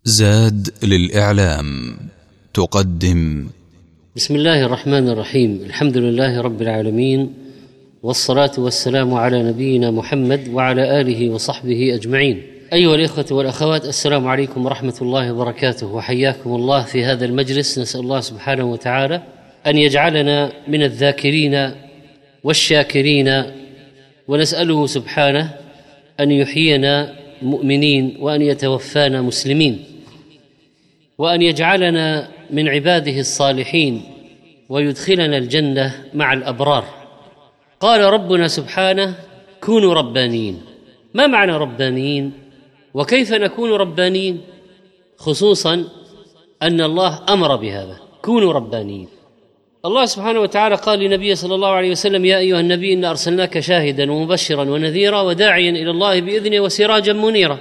زاد للإعلام تقدم. بسم الله الرحمن الرحيم. الحمد لله رب العالمين، والصلاة والسلام على نبينا محمد وعلى آله وصحبه أجمعين. أيها الإخوة والأخوات، السلام عليكم ورحمة الله وبركاته، وحياكم الله في هذا المجلس. نسأل الله سبحانه وتعالى أن يجعلنا من الذاكرين والشاكرين، ونسأله سبحانه أن يحيينا مؤمنين وأن يتوفانا مسلمين، وأن يجعلنا من عباده الصالحين ويدخلنا الجنة مع الأبرار. قال ربنا سبحانه: كونوا ربانيين. ما معنى ربانيين؟ وكيف نكون ربانيين؟ خصوصا أن الله أمر بهذا، كونوا ربانيين. الله سبحانه وتعالى قال لنبيه صلى الله عليه وسلم: يا أيها النبي إنا أرسلناك شاهدا ومبشرا ونذيرا وداعيا إلى الله بإذنه وسراجا منيرا.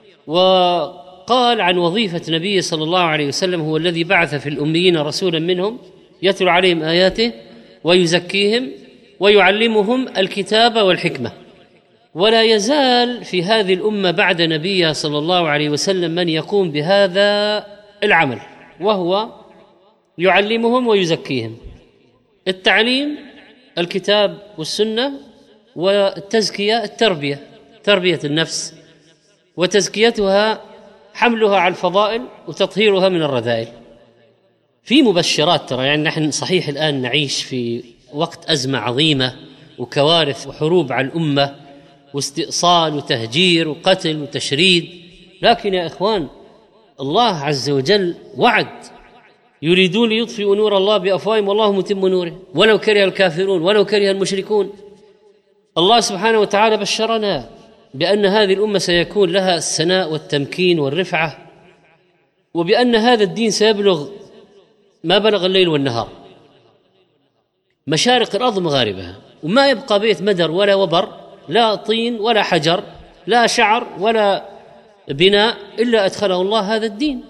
وقال عن وظيفة نبيه صلى الله عليه وسلم: هو الذي بعث في الأميين رسولا منهم يتلو عليهم آياته ويزكيهم ويعلمهم الكتاب والحكمة. ولا يزال في هذه الأمة بعد نبيه صلى الله عليه وسلم من يقوم بهذا العمل، وهو يعلمهم ويزكيهم. التعليم الكتاب والسنة، والتزكية تربية النفس وتزكيتها، حملها على الفضائل وتطهيرها من الرذائل. في مبشرات، ترى يعني نحن صحيح الآن نعيش في وقت أزمة عظيمة وكوارث وحروب على الأمة واستئصال وتهجير وقتل وتشريد، لكن يا إخوان الله عز وجل وعد: يريدون ليطفئوا نور الله بأفواههم والله متم نوره ولو كره الكافرون ولو كره المشركون. الله سبحانه وتعالى بشرنا بأن هذه الأمة سيكون لها السناء والتمكين والرفعة، وبأن هذا الدين سيبلغ ما بلغ الليل والنهار، مشارق الأرض مغاربها، وما يبقى بيت مدر ولا وبر، لا طين ولا حجر، لا شعر ولا بناء، إلا أدخله الله هذا الدين.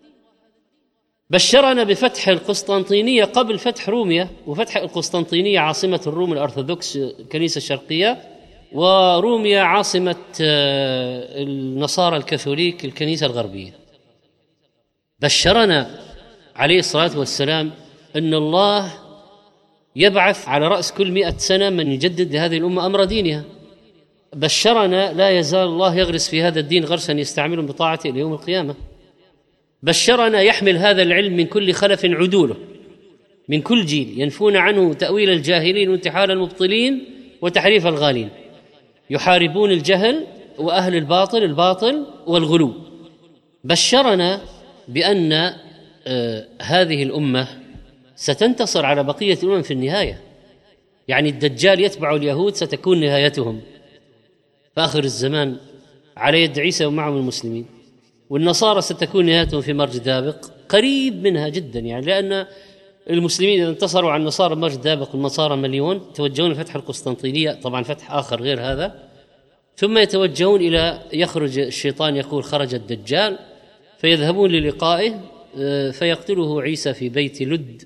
بشرنا بفتح القسطنطينية قبل فتح روميا، وفتح القسطنطينية عاصمة الروم الأرثوذكس الكنيسة الشرقية، وروميا عاصمة النصارى الكاثوليك الكنيسة الغربية. بشرنا عليه الصلاة والسلام أن الله يبعث على رأس كل 100 سنة من يجدد لهذه الأمة أمر دينها. بشرنا لا يزال الله يغرس في هذا الدين غرسا يستعملهم بطاعته إلى يوم القيامة. بشرنا يحمل هذا العلم من كل خلف عدوله، من كل جيل، ينفون عنه تأويل الجاهلين وانتحال المبطلين وتحريف الغالين، يحاربون الجهل وأهل الباطل والغلو. بشرنا بأن هذه الأمة ستنتصر على بقية الأمم في النهاية، يعني الدجال يتبع اليهود ستكون نهايتهم في آخر الزمان على يد عيسى ومعهم المسلمين، والنصارى ستكون نهايتهم في مرج دابق قريب منها جدا، يعني لأن المسلمين إذا انتصروا على النصارى مرج دابق والنصارى مليون يتوجهون لفتح القسطنطينية، طبعا فتح آخر غير هذا، ثم يتوجهون إلى يخرج الشيطان يقول خرج الدجال، فيذهبون للقائه فيقتله عيسى في بيت لد،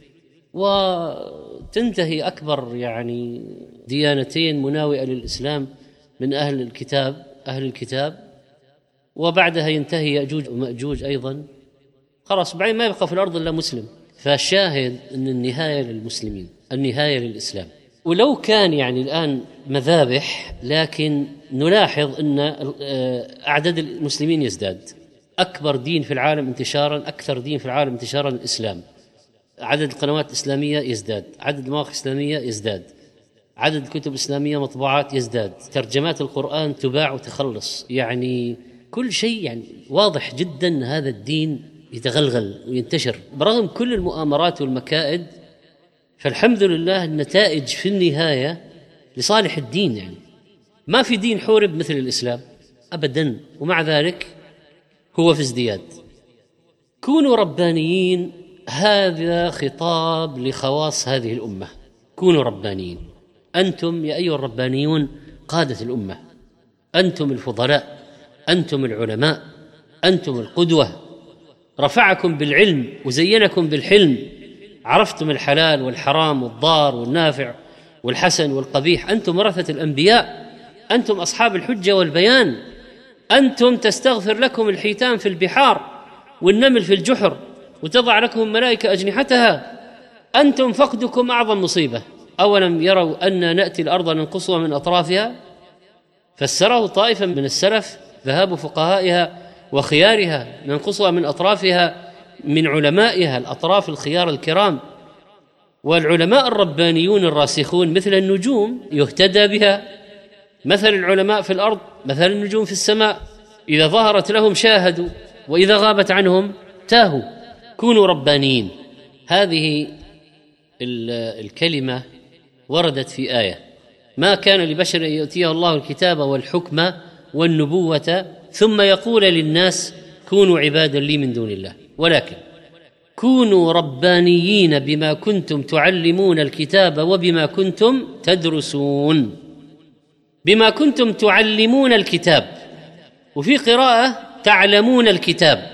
وتنتهي أكبر يعني ديانتين مناوئة للإسلام من أهل الكتاب، وبعدها ينتهي يأجوج ومأجوج أيضا، خلاص بعدين ما يبقى في الأرض إلا مسلم. فالشاهد أن النهاية للمسلمين، النهاية للإسلام. ولو كان يعني الآن مذابح، لكن نلاحظ أن أعداد المسلمين يزداد. أكبر دين في العالم انتشارا، أكثر دين في العالم انتشارا الإسلام. عدد القنوات الإسلامية يزداد، عدد المواقع الإسلامية يزداد، عدد الكتب الإسلامية مطبوعات يزداد، ترجمات القرآن تباع وتخلص، يعني كل شيء يعني واضح جدا هذا الدين يتغلغل وينتشر برغم كل المؤامرات والمكائد. فالحمد لله النتائج في النهاية لصالح الدين، يعني ما في دين حورب مثل الإسلام أبدا، ومع ذلك هو في ازدياد. كونوا ربانيين، هذا خطاب لخواص هذه الأمة. كونوا ربانيين، أنتم يا أيها الربانيون قادة الأمة، أنتم الفضلاء، أنتم العلماء، أنتم القدوة. رفعكم بالعلم وزينكم بالحلم، عرفتم الحلال والحرام والضار والنافع والحسن والقبيح. أنتم ورثة الأنبياء، أنتم أصحاب الحجة والبيان، أنتم تستغفر لكم الحيتان في البحار والنمل في الجحر وتضع لكم الملائكة أجنحتها أنتم فقدكم أعظم مصيبة. أولم يروا أن نأتي الأرض ننقصها من أطرافها؟ فسره طائفة من السلف ذهاب فقهائها وخيارها ننقصها من أطرافها من علمائها الأطراف الخيار الكرام. والعلماء الربانيون الراسخون مثل النجوم يهتدى بها، مثل العلماء في الأرض مثل النجوم في السماء، إذا ظهرت لهم شاهدوا وإذا غابت عنهم تاهوا. كونوا ربانيين. هذه الكلمة وردت في آية: ما كان لبشر أن يؤتيه الله الكتاب والحكم والنبوة ثم يقول للناس كونوا عبادا لي من دون الله، ولكن كونوا ربانيين بما كنتم تعلمون الكتاب وبما كنتم تدرسون. بما كنتم تعلمون الكتاب، وفي قراءة تعلمون الكتاب.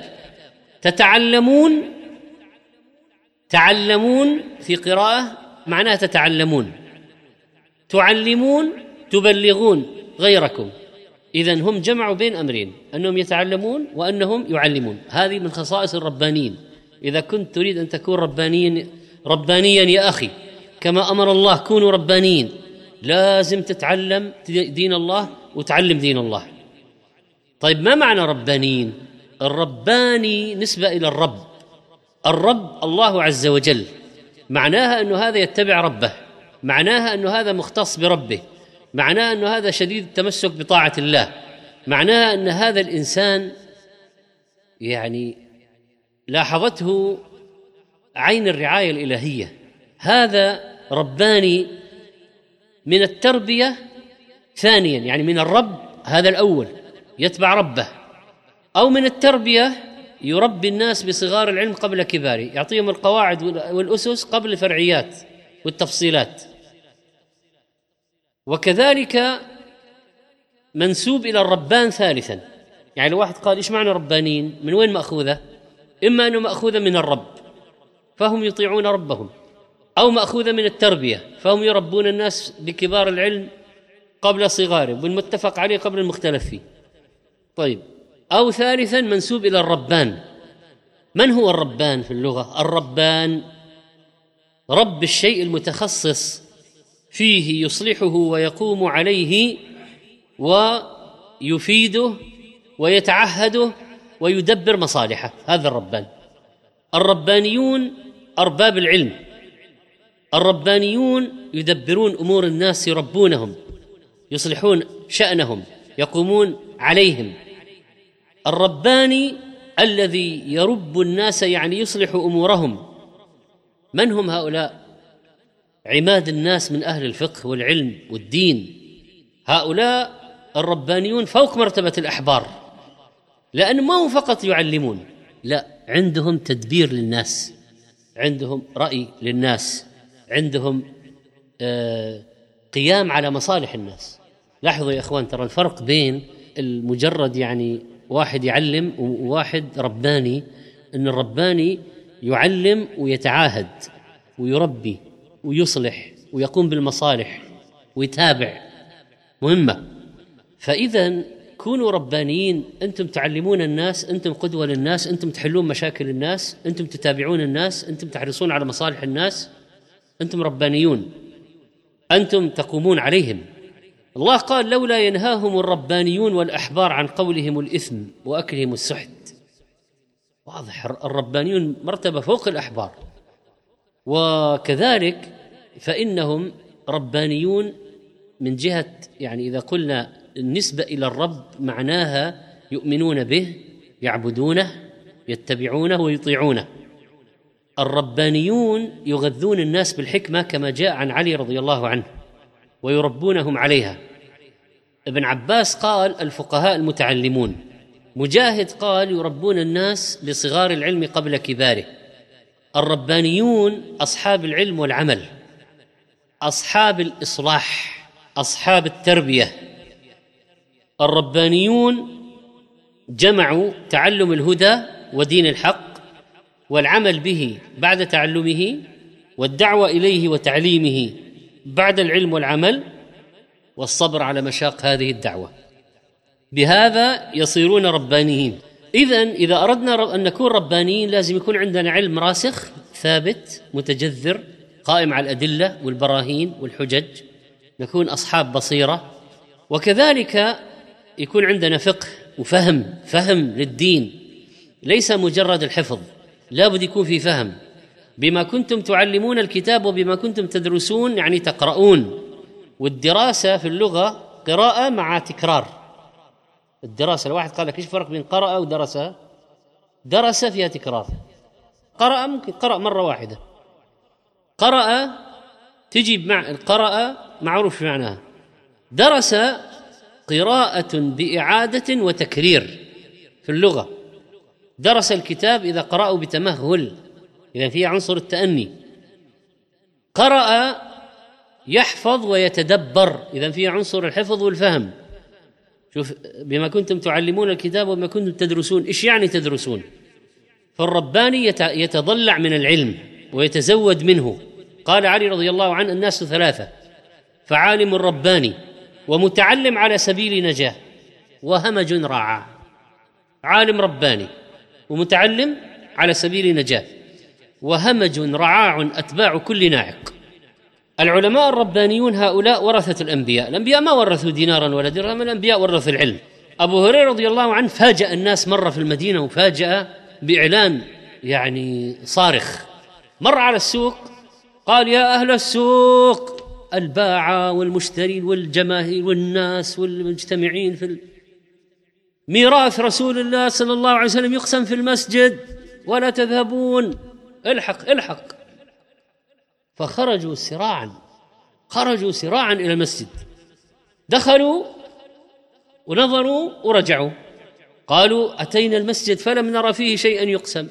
تعلمون في قراءة معناها تتعلمون، تعلمون تبلغون غيركم. إذن هم جمعوا بين أمرين، أنهم يتعلمون وأنهم يعلمون. هذه من خصائص الربانيين. إذا كنت تريد أن تكون ربانيا يا أخي كما أمر الله كونوا ربانيين، لازم تتعلم دين الله وتعلم دين الله. طيب ما معنى ربانيين؟ الرباني نسبة إلى الرب الله عز وجل، معناها أنه هذا يتبع ربه، معناها أنه هذا مختص بربه، معناها أنه هذا شديد التمسك بطاعة الله، معناها أن هذا الإنسان يعني لاحظته عين الرعاية الإلهية. هذا رباني من التربية ثانيا، يعني من الرب هذا الأول يتبع ربه، أو من التربية يربي الناس بصغار العلم قبل كباره، يعطيهم القواعد والأسس قبل الفرعيات والتفصيلات. وكذلك منسوب إلى الربان ثالثا. يعني لو واحد قال إيش معنى ربانين؟ من وين مأخوذة؟ إما أنه مأخوذة من الرب فهم يطيعون ربهم، أو مأخوذة من التربية فهم يربون الناس بكبار العلم قبل صغاره والمتفق عليه قبل المختلف فيه. طيب، أو ثالثا منسوب إلى الربان. من هو الربان في اللغة؟ الربان رب الشيء المتخصص فيه، يصلحه ويقوم عليه ويفيده ويتعهده ويدبر مصالحه، هذا الربان. الربانيون أرباب العلم، الربانيون يدبرون أمور الناس، يربونهم، يصلحون شأنهم، يقومون عليهم. الرباني الذي يرب الناس يعني يصلح أمورهم. من هم هؤلاء؟ عماد الناس من أهل الفقه والعلم والدين. هؤلاء الربانيون فوق مرتبة الأحبار، لأن ما هم فقط يعلمون، لا، عندهم تدبير للناس، عندهم رأي للناس، عندهم قيام على مصالح الناس. لاحظوا يا إخوان، ترى الفرق بين المجرد يعني واحد يعلم وواحد رباني، أن الرباني يعلم ويتعاهد ويربي ويصلح ويقوم بالمصالح ويتابع، مهمة. فإذا كونوا ربانيين، أنتم تعلمون الناس، أنتم قدوة للناس، أنتم تحلون مشاكل الناس، أنتم تتابعون الناس، أنتم تحرصون على مصالح الناس، أنتم ربانيون، أنتم تقومون عليهم. الله قال لولا ينهاهم الربانيون والأحبار عن قولهم الإثم وأكلهم السحت. واضح، الربانيون مرتبة فوق الأحبار. وكذلك فإنهم ربانيون من جهة، يعني إذا قلنا النسبة إلى الرب معناها يؤمنون به، يعبدونه، يتبعونه ويطيعونه. الربانيون يغذون الناس بالحكمة كما جاء عن علي رضي الله عنه، ويربونهم عليها. ابن عباس قال الفقهاء المتعلمون. مجاهد قال يربون الناس بصغار العلم قبل كباره. الربانيون أصحاب العلم والعمل، أصحاب الإصلاح، أصحاب التربية. الربانيون جمعوا تعلم الهدى ودين الحق والعمل به بعد تعلمه، والدعوة إليه وتعليمه بعد العلم والعمل، والصبر على مشاق هذه الدعوة. بهذا يصيرون ربانيين. إذن إذا أردنا أن نكون ربانيين لازم يكون عندنا علم راسخ ثابت متجذر قائم على الأدلة والبراهين والحجج، نكون أصحاب بصيرة، وكذلك يكون عندنا فقه وفهم للدين، ليس مجرد الحفظ، لا بد يكون في فهم. بما كنتم تعلمون الكتاب وبما كنتم تدرسون، يعني تقرؤون. والدراسة في اللغة قراءة مع تكرار. الدراسة، الواحد قال لك ايش الفرق بين قرأ ودرس؟ درس فيها تكرار، قرأ ممكن قرأ مرة واحدة، قرأ تجي مع القرأ معروف معناها، درس قراءة بإعادة وتكرير في اللغة. درس الكتاب إذا قرأه بتمهل، إذا فيه عنصر التأني. قرأ يحفظ ويتدبر، إذا فيه عنصر الحفظ والفهم. شوف، بما كنتم تعلمون الكتاب وبما كنتم تدرسون، إيش يعني تدرسون؟ فالرباني يتضلع من العلم ويتزود منه. قال علي رضي الله عنه: الناس ثلاثة، فعالم رباني، ومتعلم على سبيل نجاة، وهمج رعاع. عالم رباني ومتعلم على سبيل نجاة، وهمج رعاع أتباع كل ناعق. العلماء الربانيون هؤلاء ورثة الأنبياء. الأنبياء ما ورثوا دينارا ولا درهما، الأنبياء ورثوا العلم. أبو هريرة رضي الله عنه فاجأ الناس مرة في المدينة، وفاجأ بإعلان يعني صارخ. مر على السوق قال: يا أهل السوق، الباعة والمشترين والجماهير والناس والمجتمعين في ميراث رسول الله صلى الله عليه وسلم يقسم في المسجد ولا تذهبون، الحق. فخرجوا سراعا إلى المسجد، دخلوا ونظروا ورجعوا، قالوا: أتينا المسجد فلم نرى فيه شيئا يقسم،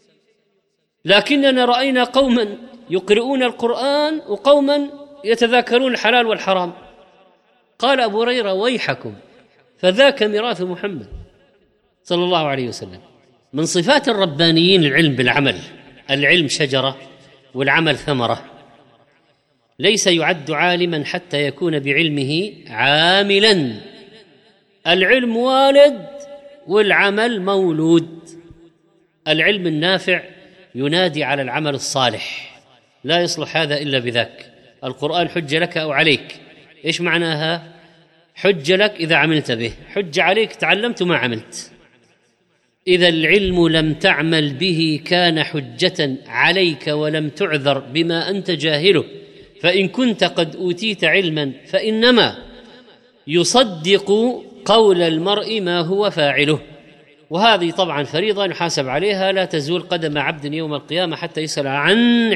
لكننا رأينا قوما يقرؤون القرآن وقوما يتذاكرون الحلال والحرام. قال أبو هريرة: ويحكم، فذاك ميراث محمد صلى الله عليه وسلم. من صفات الربانيين العلم بالعمل. العلم شجرة والعمل ثمرة. ليس يعد عالما حتى يكون بعلمه عاملا. العلم والد والعمل مولود. العلم النافع ينادي على العمل الصالح، لا يصلح هذا إلا بذاك. القرآن حجة لك أو عليك. إيش معناها؟ حجة لك إذا عملت به، حجة عليك تعلمت ما عملت. إذا العلم لم تعمل به كان حجة عليك ولم تعذر بما أنت جاهله. فإن كنت قد أوتيت علما فإنما يصدق قول المرء ما هو فاعله. وهذه طبعا فريضة يحاسب عليها، لا تزول قدم عبد يوم القيامة حتى يسأل عن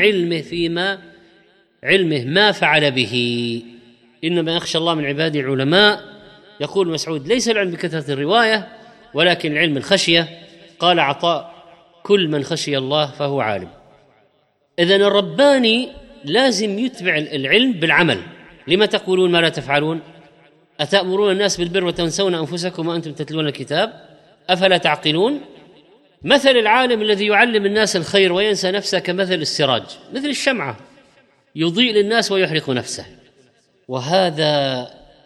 علمه ما فعل به. إنما يخشى الله من عباده العلماء. يقول مسعود: ليس العلم بكثرة الرواية ولكن العلم الخشية. قال عطاء: كل من خشي الله فهو عالم. إذن الرباني لازم يتبع العلم بالعمل. لما تقولون ما لا تفعلون؟ أتأمرون الناس بالبر وتنسون أنفسكم وأنتم تتلون الكتاب أفلا تعقلون؟ مثل العالم الذي يعلم الناس الخير وينسى نفسه كمثل السراج، مثل الشمعة يضيء للناس ويحرق نفسه. وهذا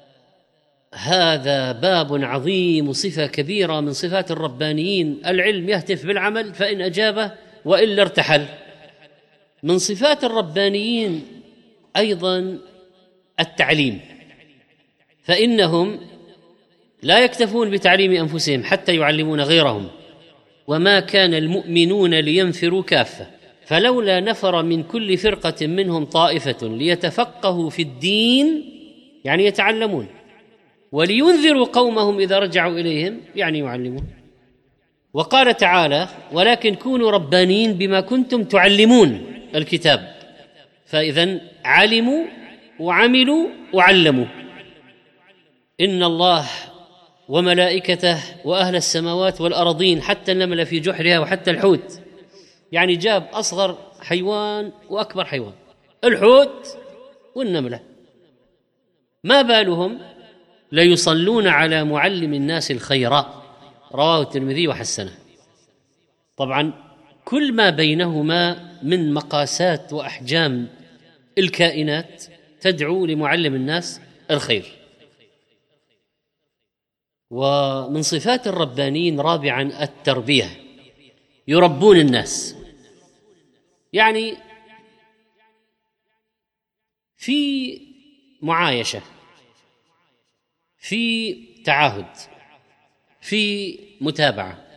باب عظيم وصفة كبيرة من صفات الربانيين. العلم يهتف بالعمل، فإن أجابه وإلا ارتحل. من صفات الربانيين أيضا التعليم، فإنهم لا يكتفون بتعليم أنفسهم حتى يعلمون غيرهم. وما كان المؤمنون لينفروا كافة، فلولا نفر من كل فرقة منهم طائفة ليتفقهوا في الدين، يعني يتعلمون، ولينذروا قومهم إذا رجعوا إليهم، يعني يعلمون. وقال تعالى: ولكن كونوا ربانيين بما كنتم تعلمون الكتاب. فإذن علموا وعملوا وعلموا. إن الله وملائكته وأهل السماوات والأرضين، حتى النملة في جحرها وحتى الحوت، يعني جاب أصغر حيوان وأكبر حيوان، الحوت والنملة، ما بالهم ليصلون على معلم الناس الخير. رواه الترمذي وحسنه. طبعا كل ما بينهما من مقاسات وأحجام الكائنات تدعو لمعلم الناس الخير. ومن صفات الربانيين رابعا التربية، يربون الناس، يعني في معايشة، في تعاهد، في متابعة،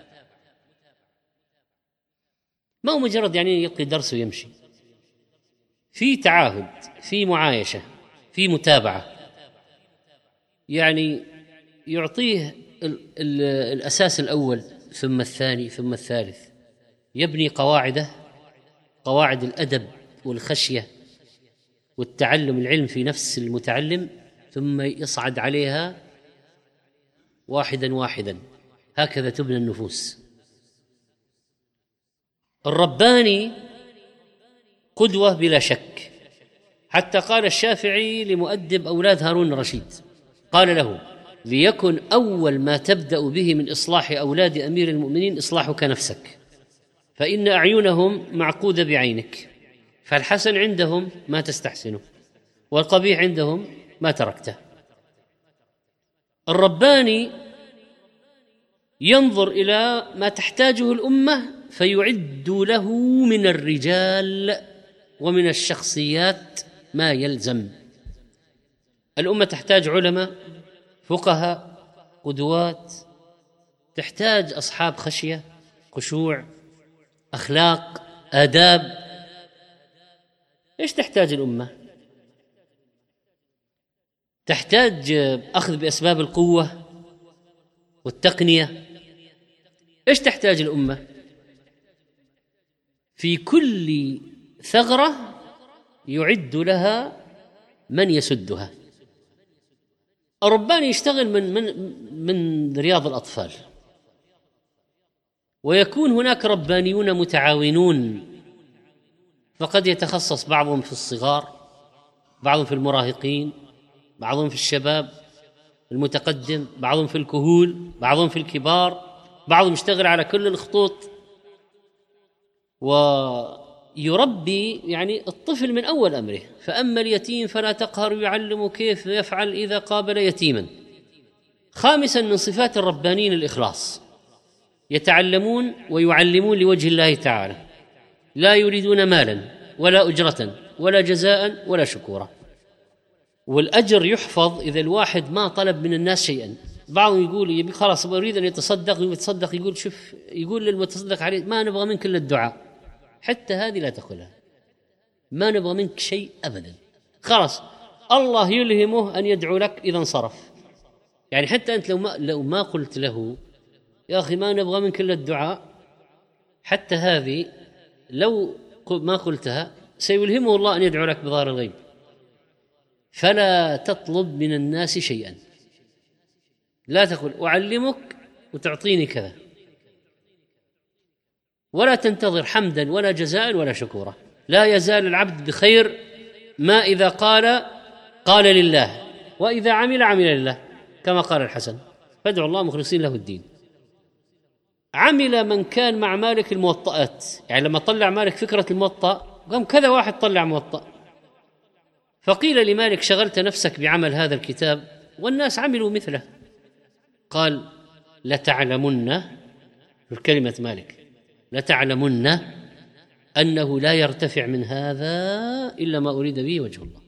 ما هو مجرد يعني يلقي درس ويمشي، في تعاهد، في معايشة، في متابعة، يعني يعطيه الأساس الأول ثم الثاني ثم الثالث، يبني قواعده، قواعد الأدب والخشية والتعلم، العلم في نفس المتعلم، ثم يصعد عليها واحدا واحدا، هكذا تبنى النفوس. الرباني قدوة بلا شك، حتى قال الشافعي لمؤدب أولاد هارون الرشيد، قال له: ليكن أول ما تبدأ به من إصلاح أولاد أمير المؤمنين إصلاحك نفسك، فإن أعينهم معقودة بعينك، فالحسن عندهم ما تستحسنه، والقبيح عندهم ما تركته. الرباني ينظر إلى ما تحتاجه الأمة فيعد له من الرجال ومن الشخصيات ما يلزم. الأمة تحتاج علماء، فقهاء، قدوات، تحتاج أصحاب خشية، خشوع، أخلاق، آداب. إيش تحتاج الأمة؟ تحتاج أخذ بأسباب القوة والتقنية. إيش تحتاج الأمة؟ في كل ثغرة يعد لها من يسدها. الرباني يشتغل من رياض الأطفال، ويكون هناك ربانيون متعاونون، فقد يتخصص بعضهم في الصغار، بعضهم في المراهقين، بعضهم في الشباب المتقدم، بعضهم في الكهول، بعضهم في الكبار، بعضهم يشتغل على كل الخطوط، ويربي يعني الطفل من أول أمره. فأما اليتيم فلا تقهر، يعلم كيف يفعل إذا قابل يتيما. خامسا من صفات الربانيين الإخلاص، يتعلمون ويعلمون لوجه الله تعالى، لا يريدون مالا ولا أجرة ولا جزاء ولا شكورا. والأجر يحفظ إذا الواحد ما طلب من الناس شيئا. بعضهم يقول يبي خلاص أريد أن يتصدق، يقول شوف، يقول للمتصدق عليه: ما نبغى منك إلا الدعاء. حتى هذه لا تقولها، ما نبغى منك شيء أبدا، خلاص الله يلهمه أن يدعو لك إذا انصرف. يعني حتى أنت لو ما قلت له يا أخي ما نبغى منك إلا الدعاء، حتى هذه لو ما قلتها سيلهمه الله أن يدعو لك بظاهر الغيب. فلا تطلب من الناس شيئا، لا تقول أعلمك وتعطيني كذا، ولا تنتظر حمدا ولا جزاء ولا شكورا. لا يزال العبد بخير ما إذا قال لله، وإذا عمل لله، كما قال الحسن: فادعوا الله مخلصين له الدين. عمل من كان مع مالك الموطئات، يعني لما طلع مالك فكرة الموطأ قام كذا واحد طلع موطأ، فقيل لمالك: شغلت نفسك بعمل هذا الكتاب والناس عملوا مثله. قال: لتعلمن، كلمة مالك، لتعلمن أنه لا يرتفع من هذا إلا ما أريد به وجه الله.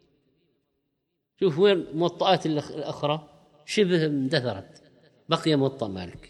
شوف وين موطئات الأخرى شبه اندثرت، بقي موطأ مالك.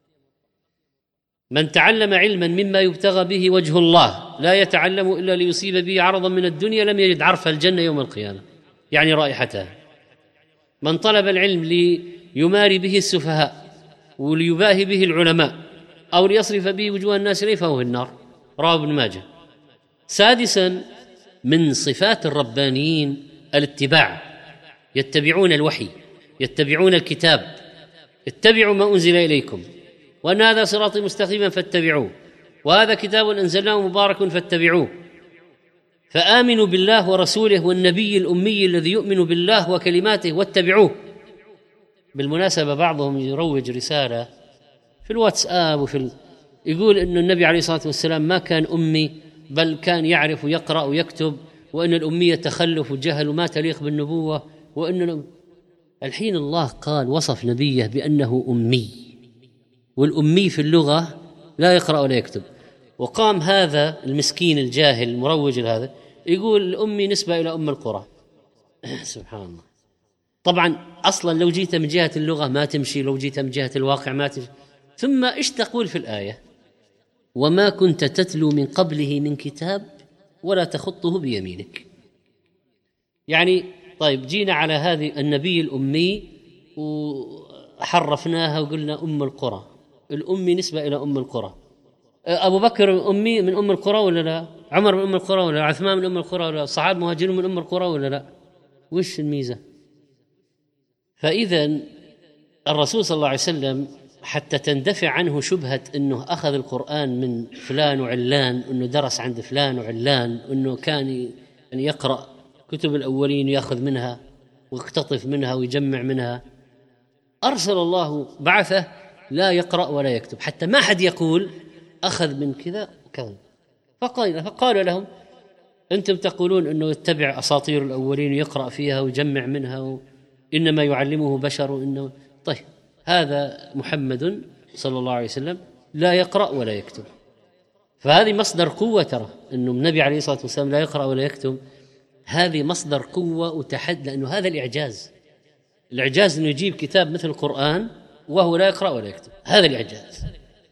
من تعلم علما مما يبتغى به وجه الله لا يتعلم إلا ليصيب به عرضا من الدنيا لم يجد عرف الجنة يوم القيامة، يعني رائحتها. من طلب العلم ليماري به السفهاء وليباهي به العلماء أو ليصرف به وجوه الناس إليه فهو في النار، رواه ابن ماجه. سادسا من صفات الربانيين الاتباع، يتبعون الوحي، يتبعون الكتاب. اتبعوا ما أنزل إليكم وأن هذا صراطي مستقيما فاتبعوه، وهذا كتاب أنزلناه مبارك فاتبعوه. فآمنوا بالله ورسوله والنبي الأمي الذي يؤمن بالله وكلماته واتبعوه. بالمناسبة بعضهم يروج رسالة في الواتساب يقول إن النبي عليه الصلاة والسلام ما كان أمي، بل كان يعرف يقرأ ويكتب، وإن الأمية تخلف وجهل وما تليق بالنبوة، وإن الحين الله قال وصف نبيه بأنه أمي، والأمي في اللغة لا يقرأ ولا يكتب، وقام هذا المسكين الجاهل المروج لهذا يقول الأمي نسبة إلى أم القرى. سبحان الله. طبعا أصلا لو جيت من جهة اللغة ما تمشي، لو جيت من جهة الواقع ما تمشي. ثم إيش تقول في الآية؟ وما كنت تتلو من قبله من كتاب ولا تخطه بيمينك. يعني طيب جينا على هذه النبي الأمي وحرفناها وقلنا أم القرى، الأمي نسبة إلى أم القرى. أبو بكر أمي من أم القرى ولا لا؟ عمر من أم القرى ولا لا؟ عثمان من أم القرى ولا لا؟ الصحابة المهاجرون من أم القرى ولا لا؟ وش الميزة؟ فإذا الرسول صلى الله عليه وسلم حتى تندفع عنه شبهة أنه أخذ القرآن من فلان وعلان، أنه درس عند فلان وعلان، أنه كان يقرأ كتب الأولين ويأخذ منها ويقتطف منها ويجمع منها، أرسل الله بعثه لا يقرأ ولا يكتب، حتى ما حد يقول أخذ من كذا وكذا. فقال لهم أنتم تقولون أنه يتبع أساطير الأولين ويقرأ فيها ويجمع منها إنما يعلمه بشر، إنه طيب هذا محمد صلى الله عليه وسلم لا يقرأ ولا يكتب. فهذه مصدر قوة، ترى أنه النبي عليه الصلاة والسلام لا يقرأ ولا يكتب، هذه مصدر قوة وتحدي، لأنه هذا الإعجاز أنه يجيب كتاب مثل القرآن وهو لا يقرأ ولا يكتب، هذا الإعجاز.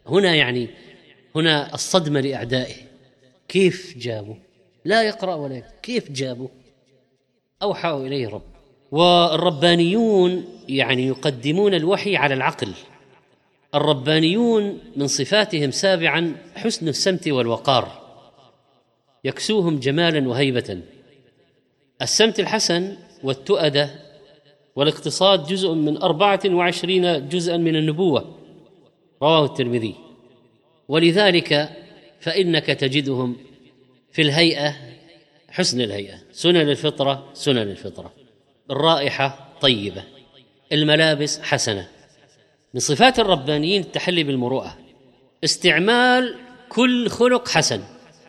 هنا الصدمة لأعدائه، كيف جابوا لا يقرأ ولا يكتب؟ كيف جابوا؟ أوحى إليه رب. والربانيون يعني يقدمون الوحي على العقل. الربانيون من صفاتهم سابعا حسن السمت والوقار، يكسوهم جمالا وهيبة. السمت الحسن والتؤدة والاقتصاد جزء من 24 جزءا من النبوة، رواه الترمذي. ولذلك فإنك تجدهم في الهيئة حسن الهيئة، سنن الفطرة، الرائحة طيبة، الملابس حسنة. من صفات الربانيين التحلي بالمروءة، استعمال كل خلق حسن،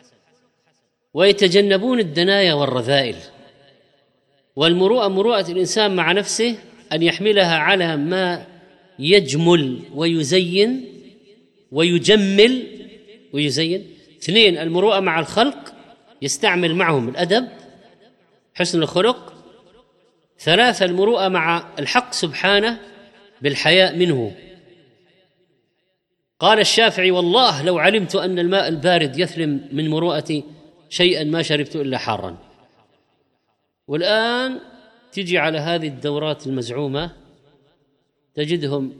ويتجنبون الدنايا والرذائل. والمروءة مروءة الإنسان مع نفسه، أن يحملها على ما يجمل ويجمل ويزين. 2 المروءة مع الخلق، يستعمل معهم الأدب حسن الخلق. 3 المروءة مع الحق سبحانه بالحياء منه. قال الشافعي والله لو علمت أن الماء البارد يثلم من مروءتي شيئا ما شربت إلا حارا. والآن تجي على هذه الدورات المزعومة تجدهم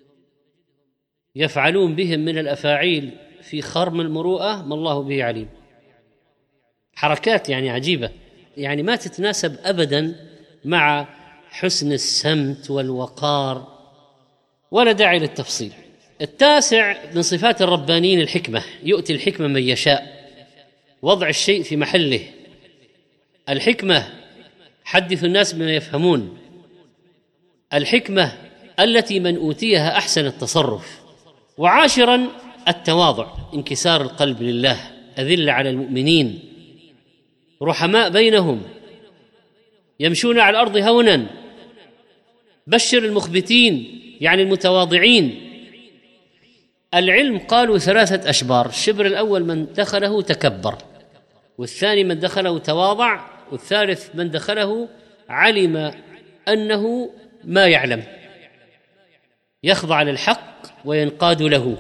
يفعلون بهم من الأفاعيل في خرم المروءة ما الله به عليم، حركات يعني عجيبة، يعني ما تتناسب أبدا مع حسن السمت والوقار، ولا داعي للتفصيل. 9 من صفات الربانيين الحكمة، يؤتي الحكمة من يشاء، وضع الشيء في محله. الحكمة حدث الناس بما يفهمون. الحكمة التي من أوتيها أحسن التصرف. 10 التواضع، انكسار القلب لله، أذل على المؤمنين، رحماء بينهم، يمشون على الأرض هونا، بشر المخبتين يعني المتواضعين. العلم قالوا 3 أشبار، الشبر الأول من دخله تكبر، والثاني من دخله تواضع، والثالث من دخله علم أنه ما يعلم، يخضع للحق وينقاد له.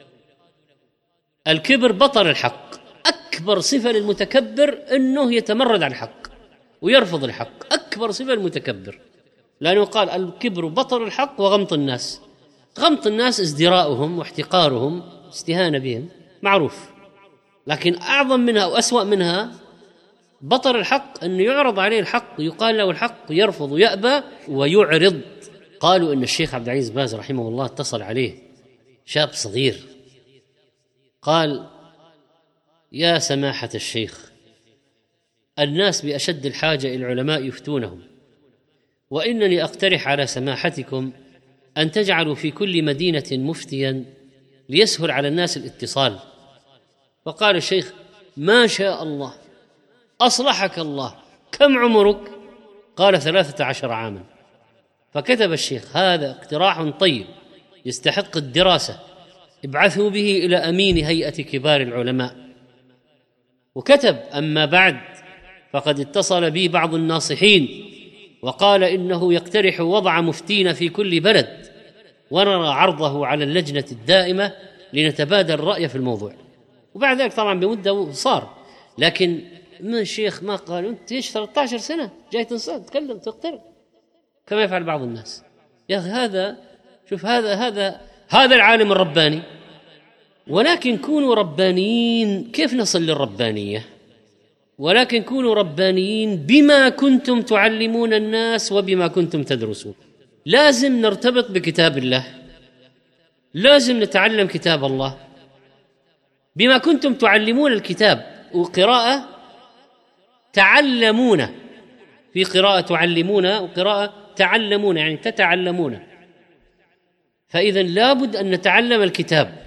الكبر بطر الحق، أكبر صفة للمتكبر أنه يتمرد على الحق ويرفض الحق، أكبر صفة المتكبر، لأنه قال الكبر بطر الحق وغمط الناس. غمط الناس ازدراؤهم واحتقارهم، استهانة بهم، معروف. لكن أعظم منها وأسوأ منها بطر الحق، أنه يعرض عليه الحق، يقال له الحق يرفض ويأبى ويعرض. قالوا أن الشيخ عبد العزيز باز رحمه الله اتصل عليه شاب صغير قال: يا سماحة الشيخ، الناس بأشد الحاجة إلى العلماء يفتونهم، وإنني أقترح على سماحتكم أن تجعلوا في كل مدينة مفتيا ليسهل على الناس الاتصال. فقال الشيخ: ما شاء الله، أصلحك الله، كم عمرك؟ قال 13 عاما. فكتب الشيخ: هذا اقتراح طيب يستحق الدراسة، ابعثوا به إلى أمين هيئة كبار العلماء. وكتب: أما بعد، فقد اتصل بي بعض الناصحين وقال إنه يقترح وضع مفتين في كل بلد، ونرى عرضه على اللجنة الدائمة لنتبادل الرأي في الموضوع. وبعد ذلك طبعا بمدة صار، لكن من الشيخ ما قال: أنت إيش 13 سنة جاي تتكلم تقترح كما يفعل بعض الناس. يا أخي هذا، شوف، هذا العالم الرباني. ولكن كونوا ربانيين. كيف نصل للربانية؟ ولكن كونوا ربانيين بما كنتم تعلمون الناس وبما كنتم تدرسون. لازم نرتبط بكتاب الله، لازم نتعلم كتاب الله بما كنتم تعلمون الكتاب. وقراءة تعلمون، في قراءة تعلمون وقراءة تعلمون، يعني تتعلمون. فإذا لابد أن نتعلم الكتاب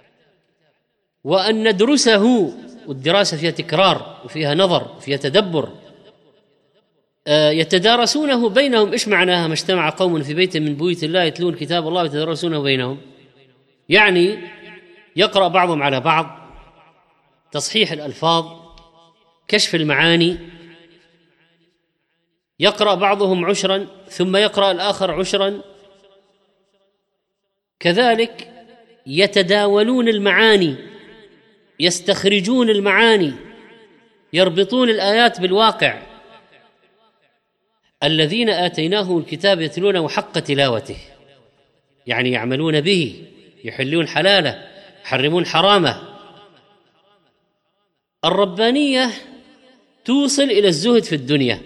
وأن ندرسه، والدراسة فيها تكرار وفيها نظر وفيها تدبر. يتدارسونه بينهم. إيش معناها؟ ما اجتمع قوم في بيت من بيوت الله يتلون كتاب الله ويتدارسونه بينهم، يعني يقرأ بعضهم على بعض، تصحيح الألفاظ، كشف المعاني. يقرأ بعضهم عشرا ثم يقرأ الآخر عشرا. كذلك يتداولون المعاني، يستخرجون المعاني، يربطون الآيات بالواقع. الذين آتيناهم الكتاب يتلونه حق تلاوته، يعني يعملون به، يحلون حلاله، يحرمون حرامه. الربانية توصل إلى الزهد في الدنيا،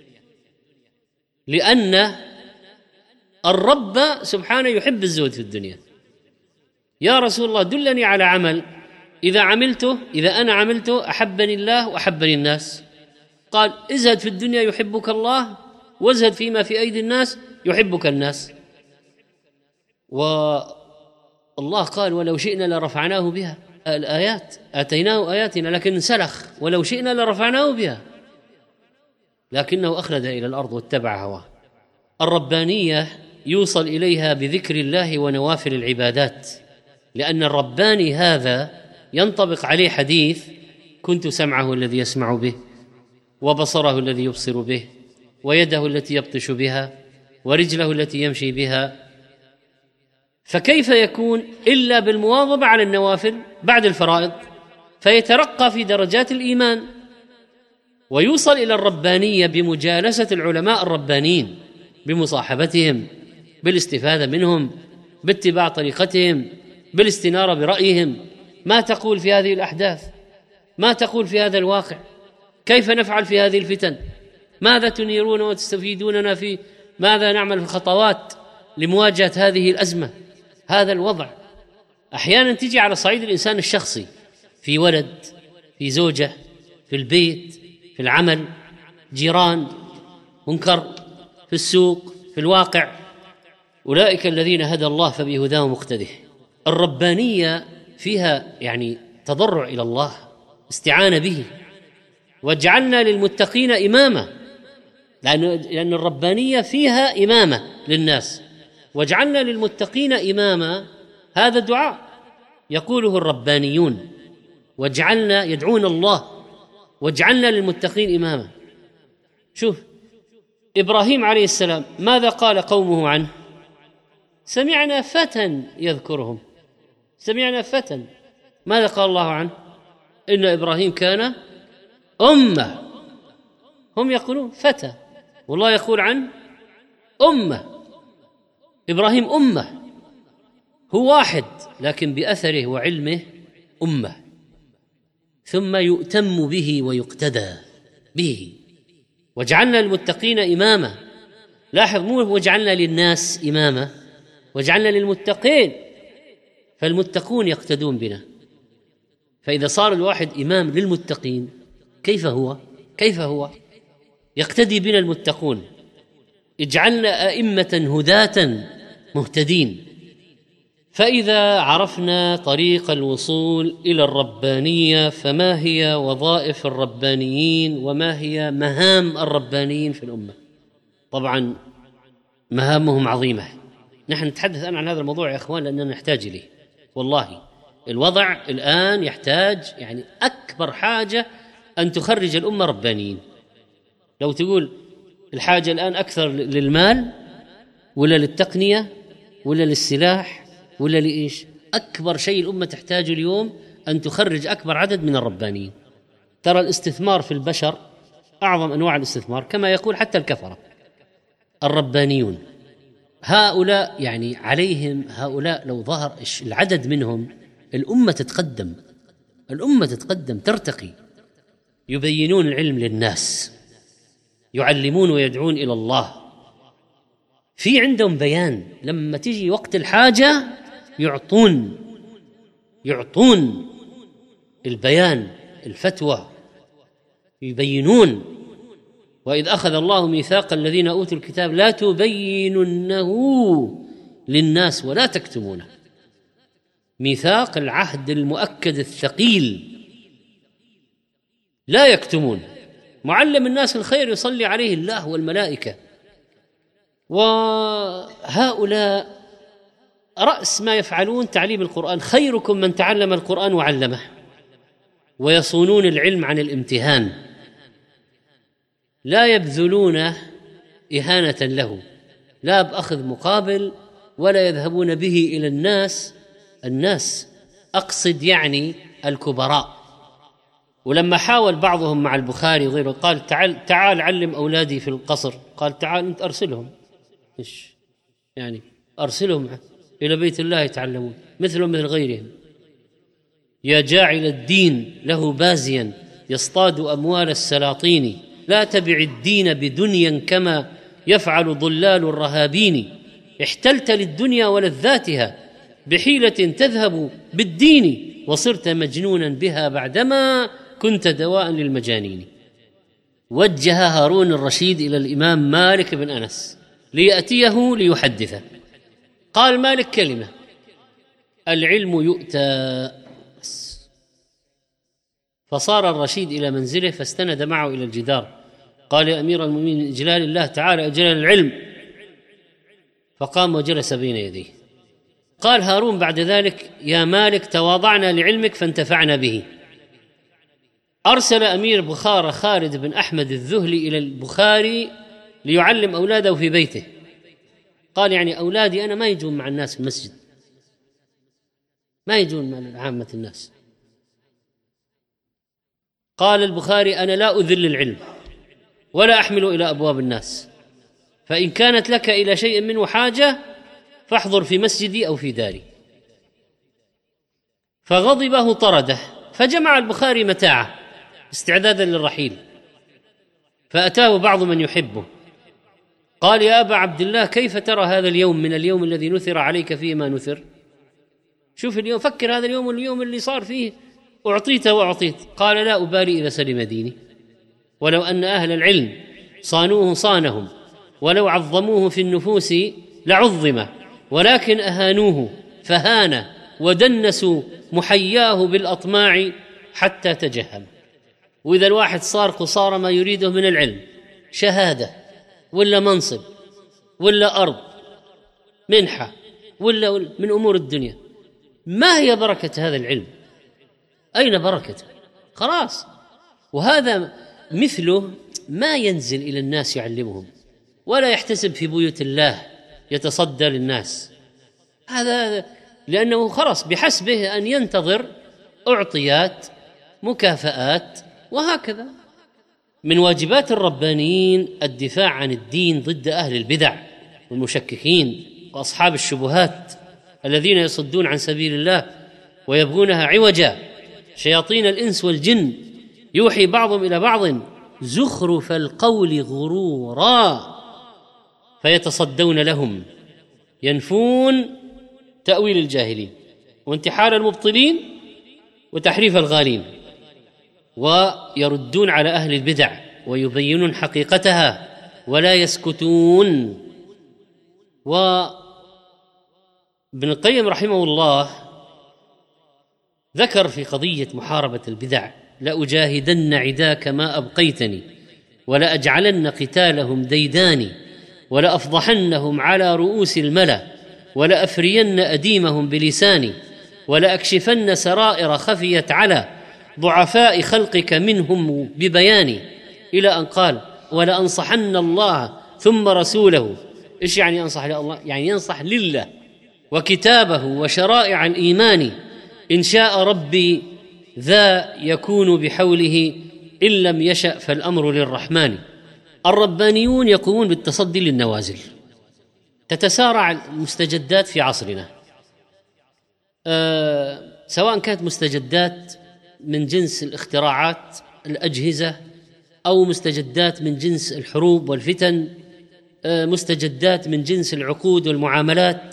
لأن الرب سبحانه يحب الزهد في الدنيا. يا رسول الله دلني على عمل إذا أنا عملته أحبني الله وأحبني الناس. قال: ازهد في الدنيا يحبك الله، وازهد فيما في أيدي الناس يحبك الناس. والله قال: ولو شئنا لرفعناه بها. الآيات آتيناه آياتنا لكن انسلخ، ولو شئنا لرفعناه بها لكنه أخلد إلى الأرض واتبع هواه. الربانية يوصل إليها بذكر الله ونوافل العبادات، لأن الرباني هذا ينطبق عليه حديث: كنت سمعه الذي يسمع به، وبصره الذي يبصر به، ويده التي يبطش بها، ورجله التي يمشي بها. فكيف يكون إلا بالمواظبة على النوافل بعد الفرائض؟ فيترقى في درجات الإيمان ويوصل إلى الربانية بمجالسة العلماء الربانيين، بمصاحبتهم، بالاستفادة منهم، باتباع طريقتهم، بالاستنارة برأيهم. ما تقول في هذه الأحداث؟ ما تقول في هذا الواقع؟ كيف نفعل في هذه الفتن؟ ماذا تنيرون وتستفيدوننا في؟ ماذا نعمل في الخطوات لمواجهة هذه الأزمة، هذا الوضع؟ أحيانا تجي على صعيد الإنسان الشخصي، في ولد، في زوجة، في البيت، في العمل، جيران، منكر، في السوق، في الواقع. أولئك الذين هدى الله فبهداه مقتده. الربانية فيها يعني تضرع إلى الله، استعانة به. واجعلنا للمتقين إماما، لأن الربانية فيها إمامة للناس. واجعلنا للمتقين إماما، هذا دعاء يقوله الربانيون، واجعلنا، يدعون الله، واجعلنا للمتقين إماما. شوف إبراهيم عليه السلام ماذا قال قومه عنه؟ سمعنا فتى يذكرهم، سمعنا فتى. ماذا قال الله عنه؟ إن إبراهيم كان أمة. هم يقولون فتى، والله يقول عن أمة. إبراهيم أمة، هو واحد لكن بأثره وعلمه أمة، ثم يؤتم به ويقتدى به. وجعلنا للمتقين إماما. لاحظ، مو وجعلنا للناس إماما، وجعلنا للمتقين، فالمتقون يقتدون بنا. فإذا صار الواحد إمام للمتقين، كيف هو يقتدي بنا المتقون. اجعلنا أئمة هداة مهتدين. فإذا عرفنا طريق الوصول إلى الربانية، فما هي وظائف الربانيين وما هي مهام الربانيين في الأمة؟ طبعا مهامهم عظيمة. نحن نتحدث الآن عن هذا الموضوع يا أخوان لأننا نحتاج إليه. والله الوضع الآن يحتاج، يعني أكبر حاجة أن تخرج الأمة ربانيين. لو تقول الحاجة الآن أكثر للمال ولا للتقنية ولا للسلاح ولا لإيش؟ أكبر شيء الأمة تحتاجه اليوم أن تخرج أكبر عدد من الربانيين. ترى الاستثمار في البشر أعظم أنواع الاستثمار، كما يقول حتى الكفرة الربانيون. هؤلاء يعني عليهم، هؤلاء لو ظهر العدد منهم الأمة تتقدم، الأمة تتقدم ترتقي. يبينون العلم للناس، يعلمون ويدعون إلى الله، في عندهم بيان. لما تيجي وقت الحاجة يعطون البيان، الفتوى، يبينون. وإذ أخذ الله ميثاق الذين أوتوا الكتاب لا تبيننه للناس ولا تكتمونه. ميثاق العهد المؤكد الثقيل، لا يكتمون. معلم الناس الخير يصلي عليه الله والملائكة. وهؤلاء رأس ما يفعلون تعليم القرآن. خيركم من تعلم القرآن وعلمه. ويصونون العلم عن الامتهان، لا يبذلون إهانة له، لا بأخذ مقابل، ولا يذهبون به إلى الناس أقصد يعني الكبراء. ولما حاول بعضهم مع البخاري وغيره قال تعال علم أولادي في القصر، قال تعال أنت أرسلهم، إيش يعني أرسلهم إلى بيت الله يتعلمون مثلهم مثل غيرهم. يا جاعل الدين له بازيا يصطاد أموال السلاطين، لا تبع الدين بدنيا كما يفعل ضلال الرهابين. احتلت للدنيا ولذاتها بحيلة تذهب بالدين، وصرت مجنونا بها بعدما كنت دواء للمجانين. وجه هارون الرشيد إلى الإمام مالك بن أنس ليأتيه ليحدثه. قال مالك كلمة: العلم يؤتى. فصار الرشيد إلى منزله فاستند معه إلى الجدار. قال: يا أمير المؤمنين إجلال الله تعالى أجلال العلم. فقام وجلس بين يديه. قال هارون بعد ذلك: يا مالك تواضعنا لعلمك فانتفعنا به. أرسل أمير بخارى خالد بن أحمد الذهلي إلى البخاري ليعلم أولاده في بيته. قال: يعني أولادي أنا ما يجون مع الناس في المسجد، ما يجون مع عامة الناس. قال البخاري: أنا لا أذل العلم ولا أحمل إلى أبواب الناس، فإن كانت لك إلى شيء منه حاجة فاحضر في مسجدي أو في داري. فغضبه طرده، فجمع البخاري متاعه استعدادا للرحيل. فأتاه بعض من يحبه قال: يا أبا عبد الله كيف ترى هذا اليوم من اليوم الذي نثر عليك فيه ما نثر؟ شوف اليوم، فكر هذا اليوم واليوم اللي صار فيه أعطيت وأعطيت. قال: لا أبالي إذا سلم ديني، ولو أن أهل العلم صانوه صانهم، ولو عظموه في النفوس لعظم، ولكن أهانوه فهان، ودنسوا محياه بالأطماع حتى تجهم. وإذا الواحد صار قصار ما يريده من العلم، شهادة ولا منصب ولا أرض، منحة ولا من أمور الدنيا، ما هي بركة هذا العلم؟ أين بركته؟ خلاص. وهذا مثله ما ينزل إلى الناس يعلمهم، ولا يحتسب في بيوت الله يتصدى للناس. هذا لأنه خلاص بحسبه أن ينتظر أعطيات، مكافآت، وهكذا. من واجبات الربانيين الدفاع عن الدين ضد أهل البدع والمشككين وأصحاب الشبهات الذين يصدون عن سبيل الله ويبغونها عوجا. شياطين الإنس والجن يوحي بعضهم إلى بعض زخرف القول غرورا فيتصدون لهم، ينفون تأويل الجاهلين وانتحال المبطلين وتحريف الغالين، ويردون على أهل البدع ويبينون حقيقتها ولا يسكتون. وابن القيم رحمه الله ذكر في قضية محاربة البدع: لأجاهدن عداك ما أبقيتني، ولأجعلن قتالهم ديداني، ولأفضحنهم على رؤوس الملأ ولأفرين أديمهم بلساني ولأكشفن سرائر خفيت على ضعفاء خلقك منهم ببياني، إلى أن قال ولأنصحن الله ثم رسوله. إيش يعني أنصح لله؟ يعني ينصح لله وكتابه وشرائع الإيمان، إن شاء ربي ذا يكون بحوله، إن لم يشأ فالأمر للرحمن. الربانيون يقومون بالتصدي للنوازل. تتسارع المستجدات في عصرنا، سواء كانت مستجدات من جنس الاختراعات الأجهزة، أو مستجدات من جنس الحروب والفتن، مستجدات من جنس العقود والمعاملات،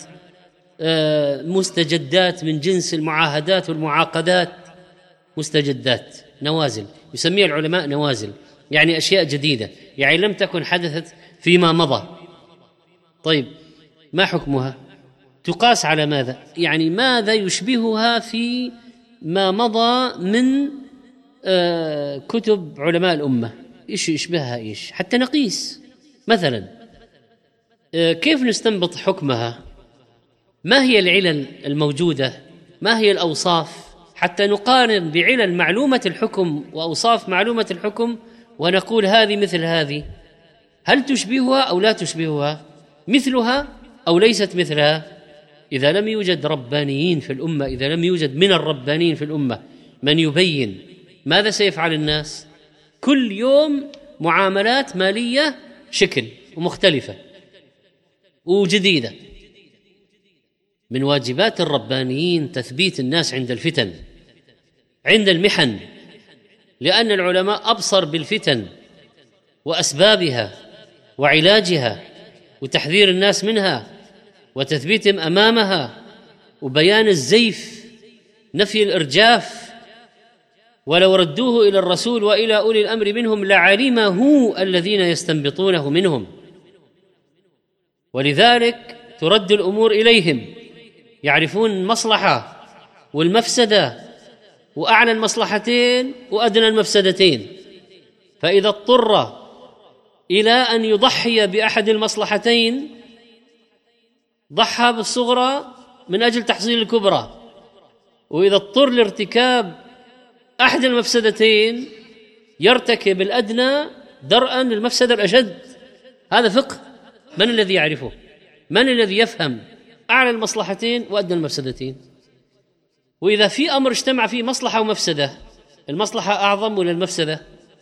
مستجدات من جنس المعاهدات والمعاقدات. مستجدات، نوازل، يسميها العلماء نوازل، يعني أشياء جديدة، يعني لم تكن حدثت فيما مضى. طيب ما حكمها؟ تقاس على ماذا؟ يعني ماذا يشبهها في ما مضى من كتب علماء الأمة؟ إيش يشبهها؟ إيش حتى نقيس. مثلا كيف نستنبط حكمها؟ ما هي العلل الموجودة؟ ما هي الأوصاف؟ حتى نقارن بعلل معلومة الحكم وأوصاف معلومة الحكم ونقول هذه مثل هذه، هل تشبهها أو لا تشبهها، مثلها أو ليست مثلها. إذا لم يوجد ربانيين في الأمة، إذا لم يوجد من الربانيين في الأمة من يبين، ماذا سيفعل الناس؟ كل يوم معاملات مالية شكل ومختلفة وجديدة. من واجبات الربانيين تثبيت الناس عند الفتن، عند المحن، لأن العلماء أبصر بالفتن وأسبابها وعلاجها وتحذير الناس منها وتثبيتهم أمامها وبيان الزيف، نفي الإرجاف. ولو ردوه إلى الرسول وإلى أولي الأمر منهم لعلمه الذين يستنبطونه منهم، ولذلك ترد الأمور إليهم، يعرفون المصلحة والمفسدة وأعلى المصلحتين وأدنى المفسدتين، فإذا اضطر إلى أن يضحي بأحد المصلحتين ضحى بالصغرى من أجل تحصيل الكبرى، وإذا اضطر لارتكاب أحد المفسدتين يرتكب الأدنى درءا للمفسدة الأشد. هذا فقه. من الذي يعرفه؟ من الذي يفهم أعلى المصلحتين وأدنى المفسدتين؟ وإذا في أمر اجتمع فيه مصلحة ومفسدة، المصلحة أعظم ولا المفسدة؟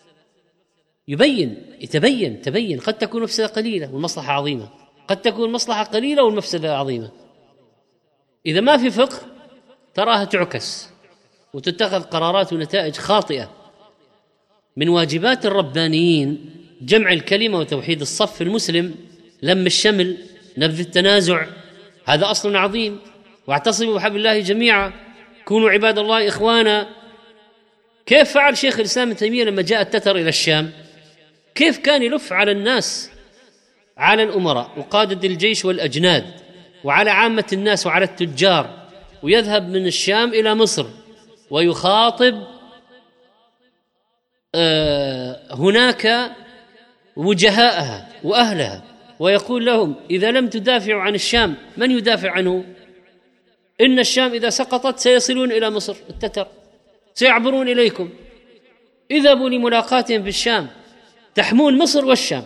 يتبين قد تكون مفسدة قليلة والمصلحة عظيمة، قد تكون مصلحة قليلة والمفسدة عظيمة. إذا ما في فقه تراها تعكس وتتخذ قرارات ونتائج خاطئة. من واجبات الربانيين جمع الكلمة وتوحيد الصف المسلم، لم الشمل، نبذ التنازع، هذا أصل عظيم. واعتصموا بحبل الله جميعا، كونوا عباد الله إخوانا. كيف فعل شيخ الإسلام ابن تيمية لما جاء التتر إلى الشام؟ كيف كان يلف على الناس، على الأمراء وقادة الجيش والأجناد وعلى عامة الناس وعلى التجار، ويذهب من الشام إلى مصر ويخاطب هناك وجهاءها وأهلها ويقول لهم إذا لم تدافعوا عن الشام من يدافع عنه؟ إن الشام إذا سقطت سيصلون إلى مصر، التتر سيعبرون إليكم، اذهبوا لملاقاتهم في الشام، تحمون مصر والشام.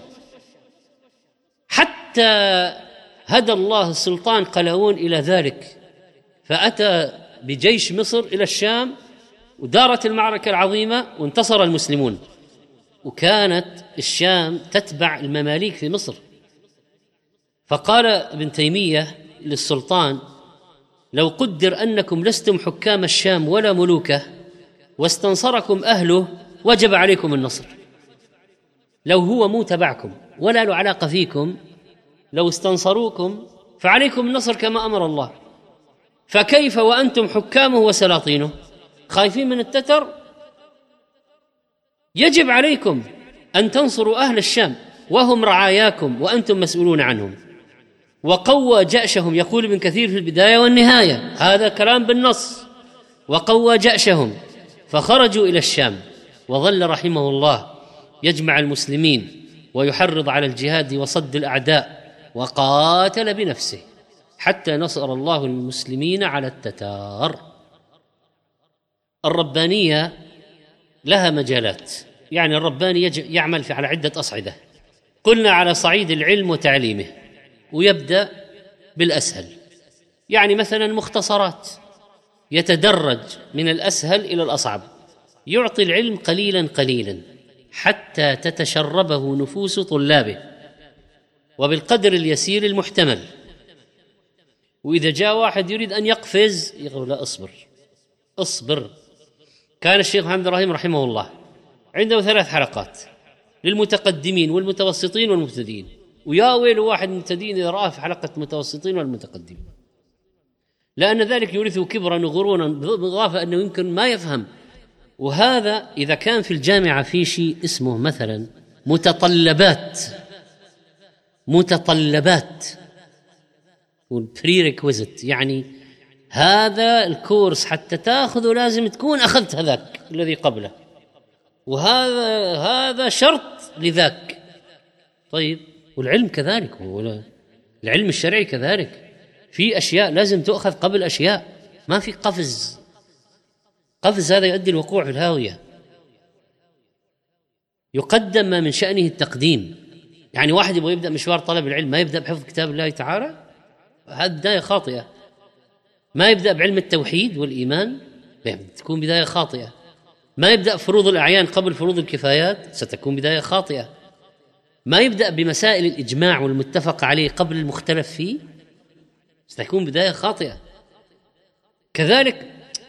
حتى هدى الله السلطان قلاوون إلى ذلك، فأتى بجيش مصر إلى الشام ودارت المعركة العظيمة وانتصر المسلمون. وكانت الشام تتبع المماليك في مصر، فقال ابن تيمية للسلطان لو قدر أنكم لستم حكام الشام ولا ملوكه واستنصركم أهله وجب عليكم النصر. لو هو مو تبعكم ولا له علاقة فيكم، لو استنصروكم فعليكم النصر كما أمر الله، فكيف وأنتم حكامه وسلاطينه خايفين من التتر؟ يجب عليكم أن تنصروا أهل الشام وهم رعاياكم وأنتم مسؤولون عنهم. وقوى جأشهم، يقول ابن كثير في البداية والنهاية، هذا كلام بالنص، وقوى جأشهم فخرجوا إلى الشام، وظل رحمه الله يجمع المسلمين ويحرض على الجهاد وصد الأعداء، وقاتل بنفسه حتى نصر الله المسلمين على التتار. الربانية لها مجالات، يعني الرباني يعمل على عدة أصعدة. قلنا على صعيد العلم وتعليمه، ويبدأ بالأسهل، يعني مثلا مختصرات، يتدرج من الأسهل إلى الأصعب، يعطي العلم قليلا قليلا حتى تتشربه نفوس طلابه وبالقدر اليسير المحتمل. وإذا جاء واحد يريد أن يقفز يقول لا، اصبر. كان الشيخ محمد إبراهيم رحمه الله عنده 3 حلقات للمتقدمين والمتوسطين والمبتدئين، ويا ويل واحد مبتدئين إذا رأى في حلقة المتوسطين والمتقدمين، لأن ذلك يورثه كبرا وغرونا، بالإضافة أنه يمكن ما يفهم. وهذا إذا كان في الجامعة في شيء اسمه مثلا متطلبات والبريريكويزت، يعني هذا الكورس حتى تأخذه لازم تكون أخذت هذاك الذي قبله، وهذا شرط لذاك. طيب، والعلم كذلك، العلم الشرعي كذلك، في أشياء لازم تؤخذ قبل أشياء، ما في قفز هذا يؤدي الوقوع في الهاوية. يقدم ما من شأنه التقديم، يعني واحد يبغى يبدأ مشوار طلب العلم ما يبدأ بحفظ كتاب الله تعالى، هذه بداية خاطئة. ما يبدأ بعلم التوحيد والإيمان، تكون بداية خاطئة. ما يبدأ فروض الأعيان قبل فروض الكفايات، ستكون بداية خاطئة. ما يبدأ بمسائل الإجماع والمتفق عليه قبل المختلف فيه، ستكون بداية خاطئة. كذلك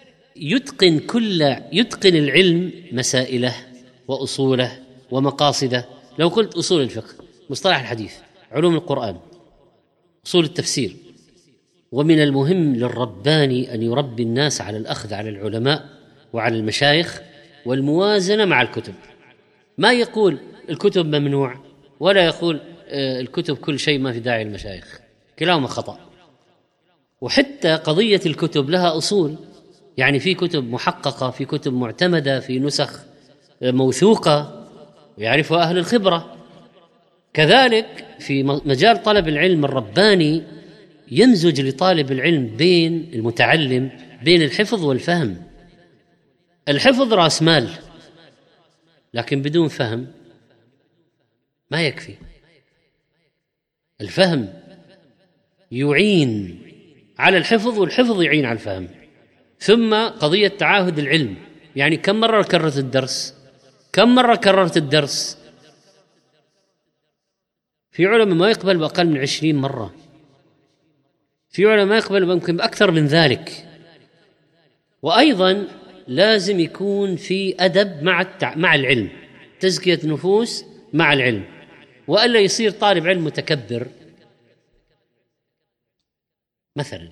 يتقن العلم مسائله وأصوله ومقاصده. لو قلت أصول الفقه، مصطلح الحديث، علوم القرآن، أصول التفسير، ومن المهم للرباني أن يربي الناس على الأخذ على العلماء وعلى المشايخ والموازنة مع الكتب. ما يقول الكتب ممنوع، ولا يقول الكتب كل شيء ما في داعي المشايخ، كلاهما خطأ. وحتى قضية الكتب لها أصول، يعني في كتب محققة، في كتب معتمدة، في نسخ موثوقة ويعرفها أهل الخبرة. كذلك في مجال طلب العلم الرباني يمزج لطالب العلم بين المتعلم بين الحفظ والفهم. الحفظ رأس مال، لكن بدون فهم ما يكفي. الفهم يعين على الحفظ، والحفظ يعين على الفهم. ثم قضية تعاهد العلم، يعني كم مرة كررت الدرس؟ في علماء ما يقبل بأقل من 20 مرة، في علماء ما يقبل ممكن بأكثر من ذلك. وأيضا لازم يكون في أدب مع العلم، تزكية نفوس مع العلم، وألا يصير طالب علم متكبر مثلا،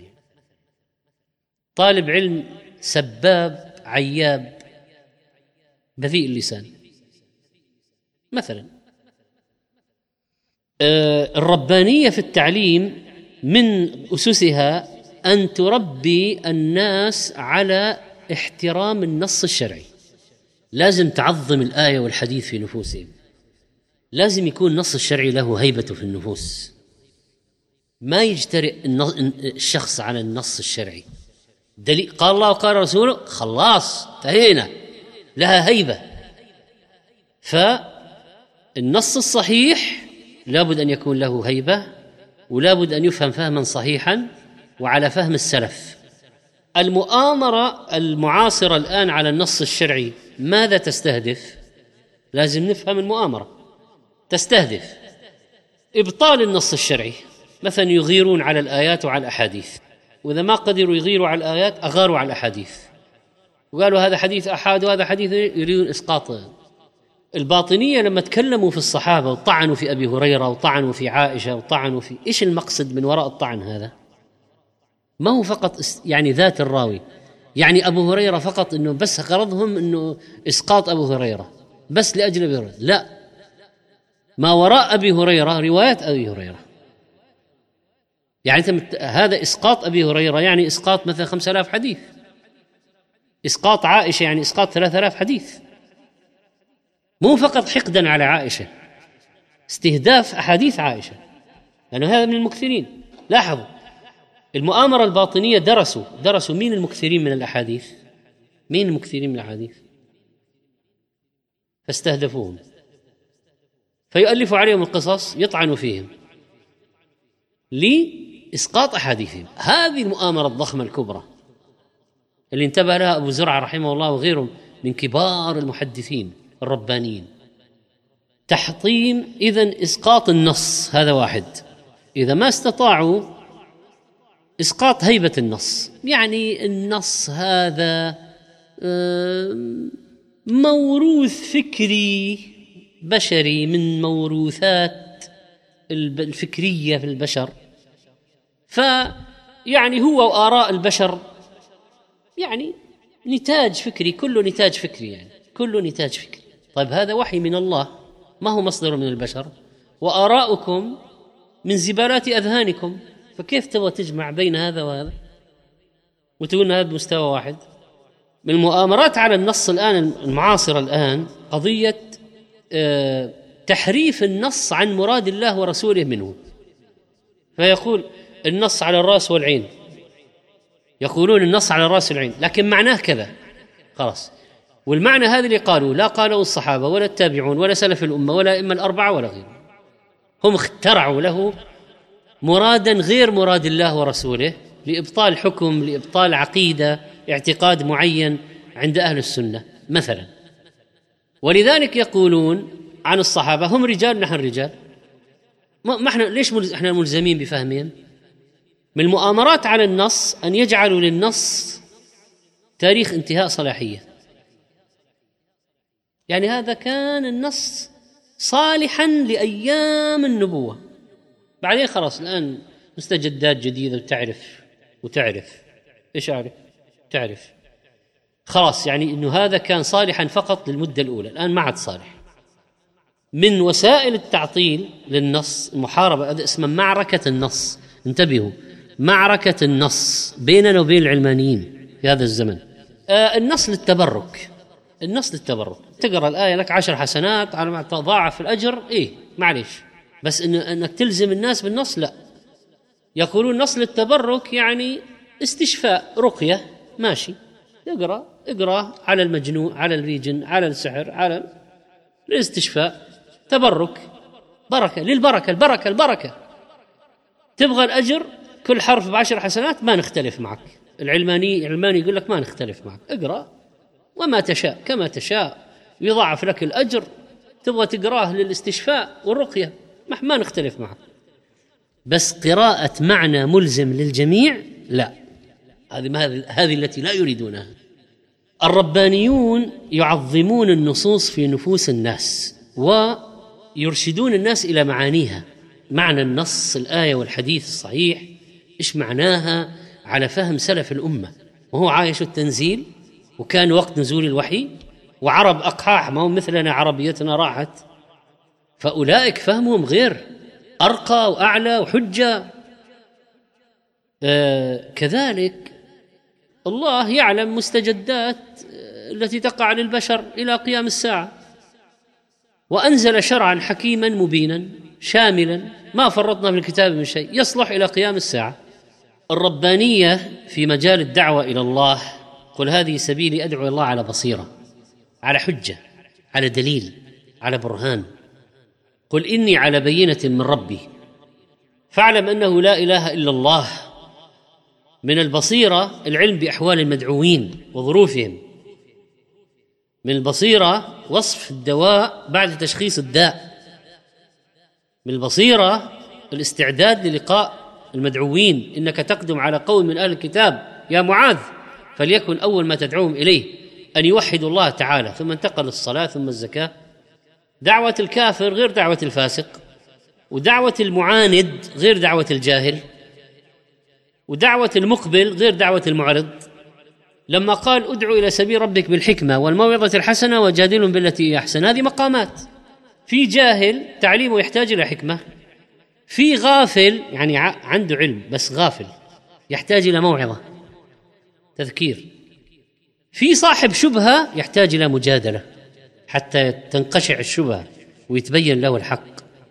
طالب علم سباب عياب بذيء اللسان مثلا. الربانية في التعليم من أسسها أن تربي الناس على احترام النص الشرعي. لازم تعظم الآية والحديث في نفوسهم، لازم يكون النص الشرعي له هيبته في النفوس، ما يجترئ الشخص على النص الشرعي. دليل قال الله وقال رسوله، خلاص انتهينا، لها هيبة. فالنص الصحيح لابد أن يكون له هيبة، ولابد أن يفهم فهما صحيحا وعلى فهم السلف. المؤامرة المعاصرة الآن على النص الشرعي ماذا تستهدف؟ لازم نفهم المؤامرة. تستهدف إبطال النص الشرعي، مثلا يغيرون على الآيات وعلى الأحاديث، وإذا ما قدروا يغيروا على الآيات أغاروا على الأحاديث، وقالوا هذا حديث أحاد وهذا حديث، يريدون إسقاطه. الباطنية لما تكلموا في الصحابة وطعنوا في أبي هريرة وطعنوا في عائشة وطعنوا في إيش المقصد من وراء الطعن هذا؟ ما هو فقط يعني ذات الراوي، يعني أبو هريرة فقط، إنه بس غرضهم إنه إسقاط أبو هريرة بس لأجل أبي هريرة. لا، ما وراء أبي هريرة روايات أبي هريرة. يعني هذا إسقاط أبي هريرة يعني إسقاط مثلا 5000 حديث، إسقاط عائشة يعني إسقاط 3000 حديث، مو فقط حقدا على عائشة. استهداف أحاديث عائشة، لأنه هذا من المكثرين. لاحظوا المؤامرة الباطنية درسوا مين المكثرين من الأحاديث، مين المكثرين من الأحاديث، فاستهدفوهم، فيؤلفوا عليهم القصص يطعنوا فيهم لإسقاط أحاديثهم. هذه المؤامرة الضخمة الكبرى اللي انتبه لها أبو زرعة رحمه الله وغيرهم من كبار المحدثين الربانيين. تحطيم إذن إسقاط النص، هذا واحد. إذا ما استطاعوا إسقاط هيبة النص، يعني النص هذا موروث فكري بشري من موروثات الفكرية في البشر، فيعني هو وآراء البشر يعني نتاج فكري، كله نتاج فكري، يعني كله نتاج فكري. طيب هذا وحي من الله، ما هو مصدر من البشر، وآراؤكم من زبالات أذهانكم، فكيف تبغى تجمع بين هذا وهذا وتقول هذا بمستوى واحد؟ من المؤامرات على النص الآن المعاصرة الآن قضية تحريف النص عن مراد الله ورسوله منه. فيقول النص على الرأس والعين، يقولون النص على الرأس والعين لكن معناه كذا، خلاص. والمعنى هذا اللي قالوا لا قالوا الصحابة ولا التابعون ولا سلف الأمة ولا إما الأربعة ولا غيرهم، هم اخترعوا له مرادا غير مراد الله ورسوله لإبطال حكم، لإبطال عقيدة، اعتقاد معين عند أهل السنة مثلا. ولذلك يقولون عن الصحابة هم رجال نحن رجال، ما احنا ليش احنا ملزمين بفهمهم؟ من المؤامرات على النص أن يجعلوا للنص تاريخ انتهاء صلاحية، يعني هذا كان النص صالحا لأيام النبوة، بعدين خلاص الآن مستجدات جديدة وتعرف إيش تعرف خلاص، يعني إنه هذا كان صالحا فقط للمدة الأولى، الآن ما عاد صالح. من وسائل التعطيل للنص المحاربة، هذا اسمه معركة النص، انتبهوا، معركة النص بيننا وبين العلمانيين في هذا الزمن. النص للتبرك، النص للتبرك، تقرأ الآية لك 10 حسنات على ما تضاعف الأجر، معليش، بس إنك تلزم الناس بالنص لا. يقولون نص للتبرك يعني استشفاء، رقية، ماشي، اقرأ على المجنون، على الريجن، على السحر، على الاستشفاء، تبرك، بركة للبركة، البركة. تبغى الأجر كل حرف ب10 حسنات، ما نختلف معك. العلماني يقول لك ما نختلف معك، اقرأ وما تشاء كما تشاء يضاعف لك الأجر، تبغى تقراه للاستشفاء والرقية ما نختلف معك، بس قراءة معنى ملزم للجميع لا، هذه التي لا يريدونها. الربانيون يعظمون النصوص في نفوس الناس ويرشدون الناس إلى معانيها، معنى النص، الآية والحديث الصحيح إيش معناها على فهم سلف الأمة، وهو عايش التنزيل وكان وقت نزول الوحي، وعرب أقحاح ما هم مثلنا عربيتنا راحت، فأولئك فهمهم غير، أرقى وأعلى وحجة. كذلك الله يعلم مستجدات التي تقع للبشر إلى قيام الساعة، وأنزل شرعا حكيما مبينا شاملا ما فرطنا في الكتاب من شيء، يصلح إلى قيام الساعة. الربانية في مجال الدعوة إلى الله، قل هذه سبيلي أدعو الله على بصيرة، على حجة، على دليل، على برهان، قل إني على بينة من ربي فاعلم أنه لا إله إلا الله. من البصيرة العلم بأحوال المدعوين وظروفهم، من البصيرة وصف الدواء بعد تشخيص الداء، من البصيرة الاستعداد للقاء المدعوين، إنك تقدم على قوم من أهل الكتاب يا معاذ فليكن أول ما تدعوهم إليه أن يوحدوا الله تعالى، ثم انتقل الصلاة ثم الزكاة. دعوة الكافر غير دعوة الفاسق، ودعوة المعاند غير دعوة الجاهل، ودعوة المقبل غير دعوة المعرض. لما قال ادعو إلى سبيل ربك بالحكمة والموعظة الحسنة وجادلهم بالتي هي أحسن، هذه مقامات. في جاهل تعليمه يحتاج إلى حكمة، في غافل يعني عنده علم بس غافل يحتاج إلى موعظة تذكير، في صاحب شبهة يحتاج إلى مجادلة حتى تنقشع الشبهة ويتبين له الحق.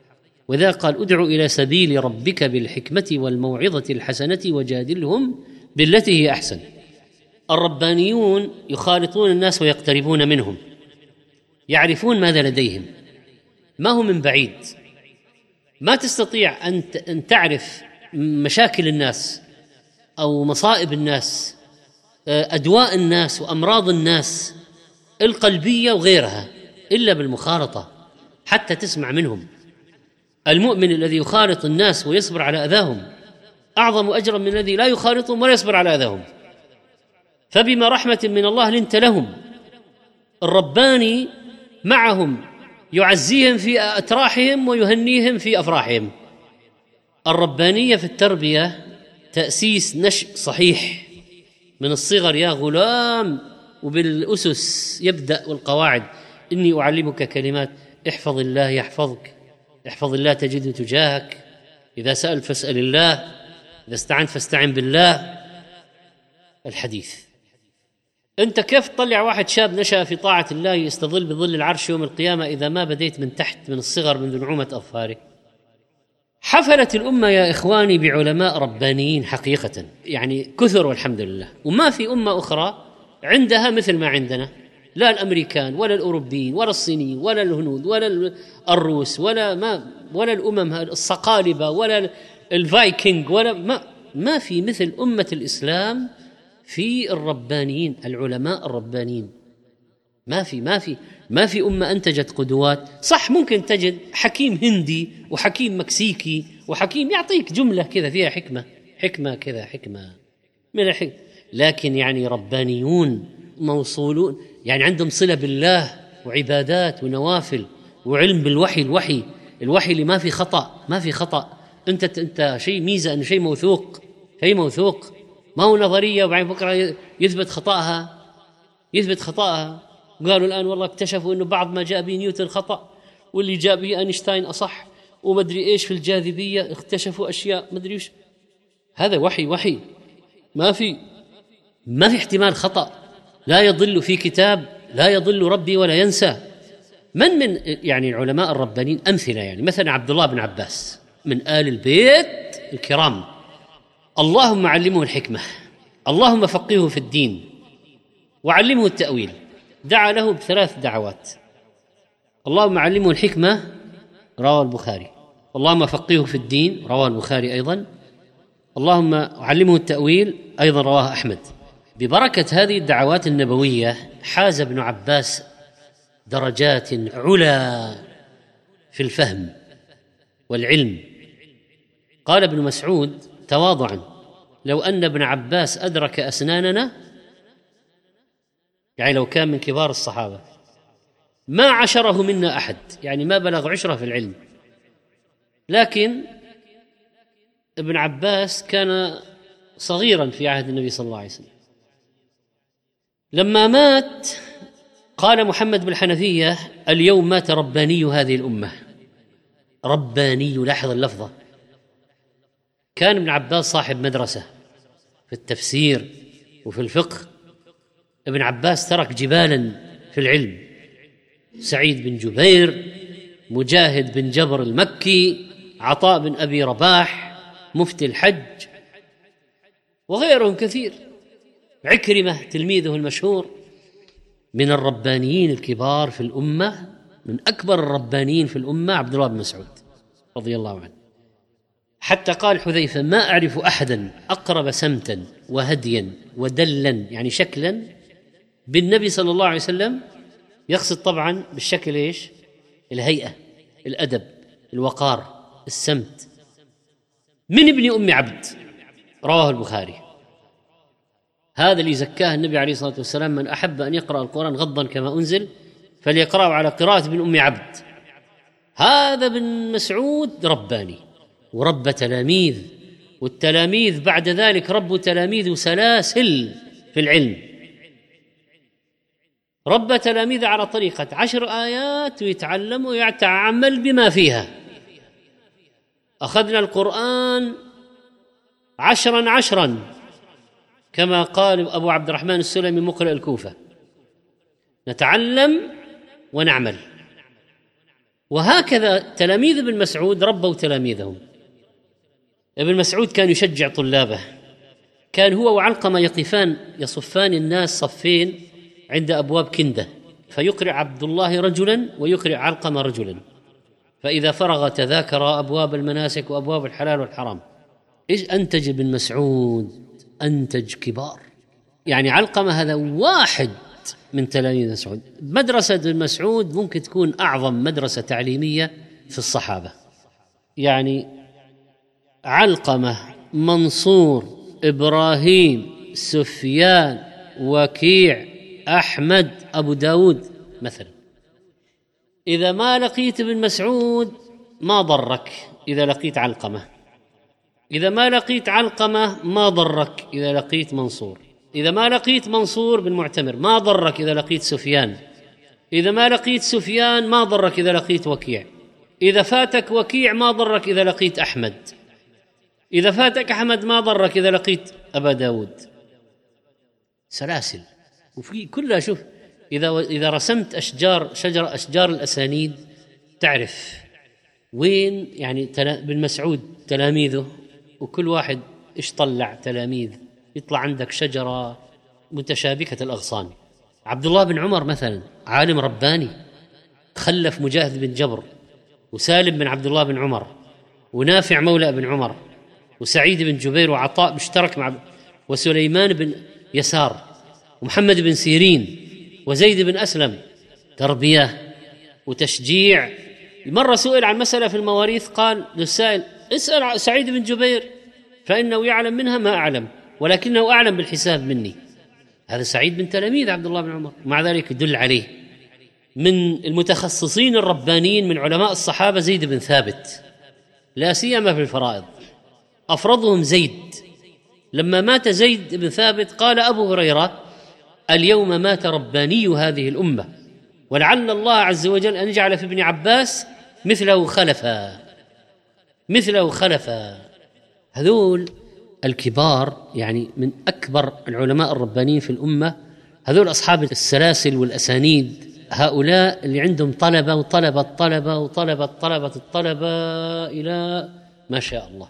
وذا قال ادع إلى سبيل ربك بالحكمة والموعظة الحسنة وجادلهم بالتي هي أحسن. الربانيون يخالطون الناس ويقتربون منهم، يعرفون ماذا لديهم، ما هو من بعيد. ما تستطيع أن تعرف مشاكل الناس أو مصائب الناس، أدواء الناس وأمراض الناس القلبية وغيرها إلا بالمخالطة حتى تسمع منهم. المؤمن الذي يخالط الناس ويصبر على أذاهم أعظم أجرا من الذي لا يخالطهم ولا يصبر على أذاهم. فبما رحمة من الله لنت لهم. الرباني معهم يعزيهم في أتراحهم ويهنيهم في أفراحهم. الربانية في التربية تأسيس نشء صحيح من الصغر يا غلام، وبالأسس يبدأ والقواعد. إني أعلمك كلمات، احفظ الله يحفظك، احفظ الله تجده تجاهك، إذا سألت فاسأل الله، إذا استعنت فاستعن بالله. الحديث. أنت كيف تطلع واحد شاب نشأ في طاعة الله يستظل بظل العرش يوم القيامة إذا ما بديت من تحت، من الصغر، منذ نعومة أظفاره؟ حفلت الأمة يا إخواني بعلماء ربانيين حقيقة، يعني كثر والحمد لله. وما في أمة أخرى عندها مثل ما عندنا، لا الأمريكان ولا الأوروبيين ولا الصينيين ولا الهنود ولا الروس ولا الأمم الصقالبة ولا الفايكنج ولا ما في مثل أمة الإسلام في الربانيين، العلماء الربانيين. ما في أمة أنتجت قدوات. صح ممكن تجد حكيم هندي وحكيم مكسيكي وحكيم يعطيك جملة كذا فيها حكمة كذا، حكمة من الحكمة، لكن يعني ربانيون موصولون، يعني عندهم صلة بالله وعبادات ونوافل وعلم بالوحي. الوحي اللي ما في خطأ. أنت شيء ميزة، أنه شيء موثوق، ما هو نظرية وبعدين بكرة يثبت خطأها. قالوا الآن والله اكتشفوا أنه بعض ما جاء به نيوتن خطأ، واللي جاء به أينشتاين أصح، ومدري إيش في الجاذبية اكتشفوا أشياء مدري إيش. هذا وحي، ما في احتمال خطأ. لا يضل في كتاب، لا يضل ربي ولا ينسى. من يعني العلماء الربانيين أمثلة، يعني مثلا عبد الله بن عباس من آل البيت الكرام، اللهم علمه الحكمة، اللهم فقهه في الدين وعلمه التأويل. دعا له بثلاث دعوات: اللهم علمه الحكمة رواه البخاري، اللهم فقهه في الدين رواه البخاري أيضا، اللهم علمه التأويل أيضا رواه أحمد. ببركة هذه الدعوات النبوية حاز ابن عباس درجات علا في الفهم والعلم. قال ابن مسعود تواضعا: لو أن ابن عباس أدرك أسناننا، يعني لو كان من كبار الصحابة، ما عشره منا أحد، يعني ما بلغ عشرة في العلم. لكن ابن عباس كان صغيرا في عهد النبي صلى الله عليه وسلم. لما مات قال محمد بالحنفية: اليوم مات رباني هذه الأمة. رباني، لاحظ اللفظة. كان ابن عباس صاحب مدرسة في التفسير وفي الفقه. ابن عباس ترك جبالا في العلم: سعيد بن جبير، مجاهد بن جبر المكي، عطاء بن أبي رباح مفتي الحج، وغيرهم كثير، عكرمة تلميذه المشهور. من الربانيين الكبار في الأمة، من أكبر الربانيين في الأمة عبد الله بن مسعود رضي الله عنه. حتى قال حذيفة: ما أعرف أحدا أقرب سمتا وهديا ودلا، يعني شكلا، بالنبي صلى الله عليه وسلم. يقصد طبعا بالشكل إيش؟ الهيئة، الأدب، الوقار، السمت. من ابن أم عبد رواه البخاري. هذا اللي زكاه النبي عليه الصلاة والسلام: من أحب أن يقرأ القرآن غضا كما أنزل فليقرأه على قراءة ابن أم عبد. هذا بن مسعود رباني ورب تلاميذ، والتلاميذ بعد ذلك ربوا تلاميذ سلاسل في العلم. رب تلاميذ على طريقة 10 آيات ويتعلم ويتعامل بما فيها. أخذنا القرآن 10 كما قال أبو عبد الرحمن السلمي مقرئ الكوفة: نتعلم ونعمل. وهكذا تلاميذ ابن مسعود ربوا تلاميذهم. ابن مسعود كان يشجع طلابه، كان هو وعلقمة يقفان يصفان الناس صفين عند أبواب كندة، فيقرئ عبد الله رجلا ويقرئ علقمة رجلا، فإذا فرغ تذاكر أبواب المناسك وأبواب الحلال والحرام. إيش أنتج ابن مسعود؟ أنتج كبار. يعني علقمة هذا واحد من تلاميذ مسعود. مدرسة ابن مسعود ممكن تكون أعظم مدرسة تعليمية في الصحابة. يعني علقمة، منصور، إبراهيم، سفيان، وكيع، أحمد، أبو داود مثلا. إذا ما لقيت ابن مسعود ما ضرك إذا لقيت علقمة، إذا ما لقيت علقمة ما ضرك إذا لقيت منصور، إذا ما لقيت منصور بن معتمر ما ضرك إذا لقيت سفيان، إذا ما لقيت سفيان ما ضرك إذا لقيت وكيع، إذا فاتك وكيع ما ضرك إذا لقيت أحمد، إذا فاتك أحمد ما ضرك إذا لقيت أبا داود. سلاسل. وفي كلها شوف، إذا رسمت أشجار الأسانيد تعرف وين يعني بن مسعود تلاميذه، وكل واحد إيش طلع تلاميذ، يطلع عندك شجرة متشابكة الأغصان. عبد الله بن عمر مثلا عالم رباني، خلف مجاهد بن جبر، وسالم بن عبد الله بن عمر، ونافع مولى بن عمر، وسعيد بن جبير، وعطاء مشترك مع، وسليمان بن يسار، ومحمد بن سيرين، وزيد بن أسلم. تربية وتشجيع. مرة سئل عن مسألة في المواريث، قال للسائل: اسأل سعيد بن جبير فإنه يعلم منها ما أعلم، ولكنه أعلم بالحساب مني. هذا سعيد بن تلاميذ عبد الله بن عمر، مع ذلك يدل عليه. من المتخصصين الربانيين من علماء الصحابة زيد بن ثابت، لا سيما في الفرائض، أفرضهم زيد. لما مات زيد بن ثابت قال أبو هريرة: اليوم مات رباني هذه الأمة، ولعل الله عز وجل أن يجعل في ابن عباس مثله خلفا. هذول الكبار يعني من أكبر العلماء الربانيين في الأمة، هذول أصحاب السلاسل والأسانيد، هؤلاء اللي عندهم طلبة وطلبة الطلبة وطلبة طلبة الطلبة إلى ما شاء الله،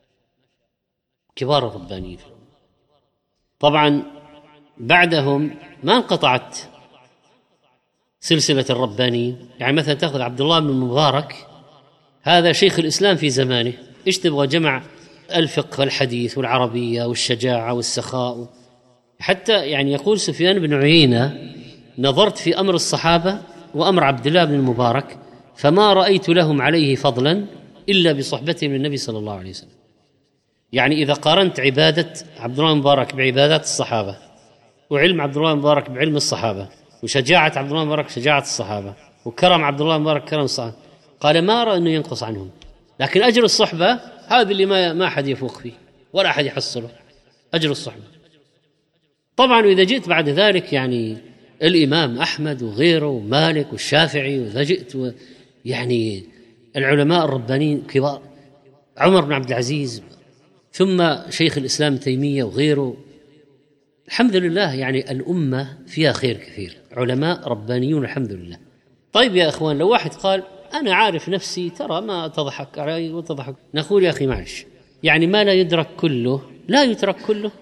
كبار الربانيين. طبعا بعدهم ما انقطعت سلسلة الربانيين. يعني مثلا تأخذ عبد الله بن المبارك، هذا شيخ الإسلام في زمانه، إيش تبغى؟ جمع الفقه والحديث والعربية والشجاعة والسخاء. حتى يعني يقول سفيان بن عيينة: نظرت في أمر الصحابة وأمر عبد الله بن المبارك فما رأيت لهم عليه فضلا إلا بصحبتهم للنبي صلى الله عليه وسلم. يعني إذا قارنت عبادة عبد الله المبارك بعبادات الصحابة، وعلم عبد الله المبارك بعلم الصحابة، وشجاعة عبد الله المبارك شجاعة الصحابة، وكرم عبد الله المبارك كرم الصحابة، قال ما أرى أنه ينقص عنهم. لكن أجر الصحبة هذا اللي ما أحد يفوق فيه ولا أحد يحصله، أجر الصحبة. طبعا وإذا جئت بعد ذلك يعني الإمام أحمد وغيره ومالك والشافعي، وإذا جئت يعني العلماء الربانيين كبار، عمر بن عبد العزيز، ثم شيخ الإسلام تيمية وغيره. الحمد لله يعني الأمة فيها خير كثير، علماء ربانيون الحمد لله. طيب يا أخوان، لو واحد قال: أنا عارف نفسي، ترى ما تضحك علي وتضحك، نقول: يا أخي معلش، يعني ما لا يدرك كله لا يترك كله،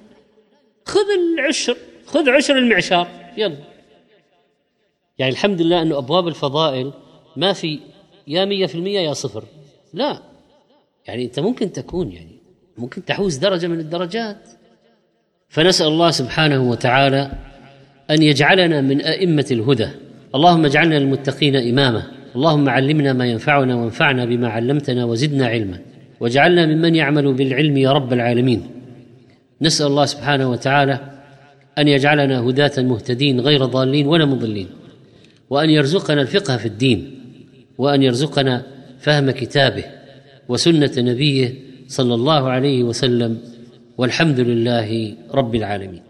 خذ عشر المعشار، يلا. يعني الحمد لله أنه أبواب الفضائل ما في يا 100% يا 0، لا، يعني أنت ممكن تكون يعني ممكن تحوز درجة من الدرجات. فنسأل الله سبحانه وتعالى أن يجعلنا من أئمة الهدى. اللهم اجعلنا للمتقين إماما. اللهم علمنا ما ينفعنا وانفعنا بما علمتنا وزدنا علما، واجعلنا ممن يعمل بالعلم يا رب العالمين. نسأل الله سبحانه وتعالى أن يجعلنا هداة مهتدين غير ضالين ولا مضلين، وأن يرزقنا الفقه في الدين، وأن يرزقنا فهم كتابه وسنة نبيه صلى الله عليه وسلم، والحمد لله رب العالمين.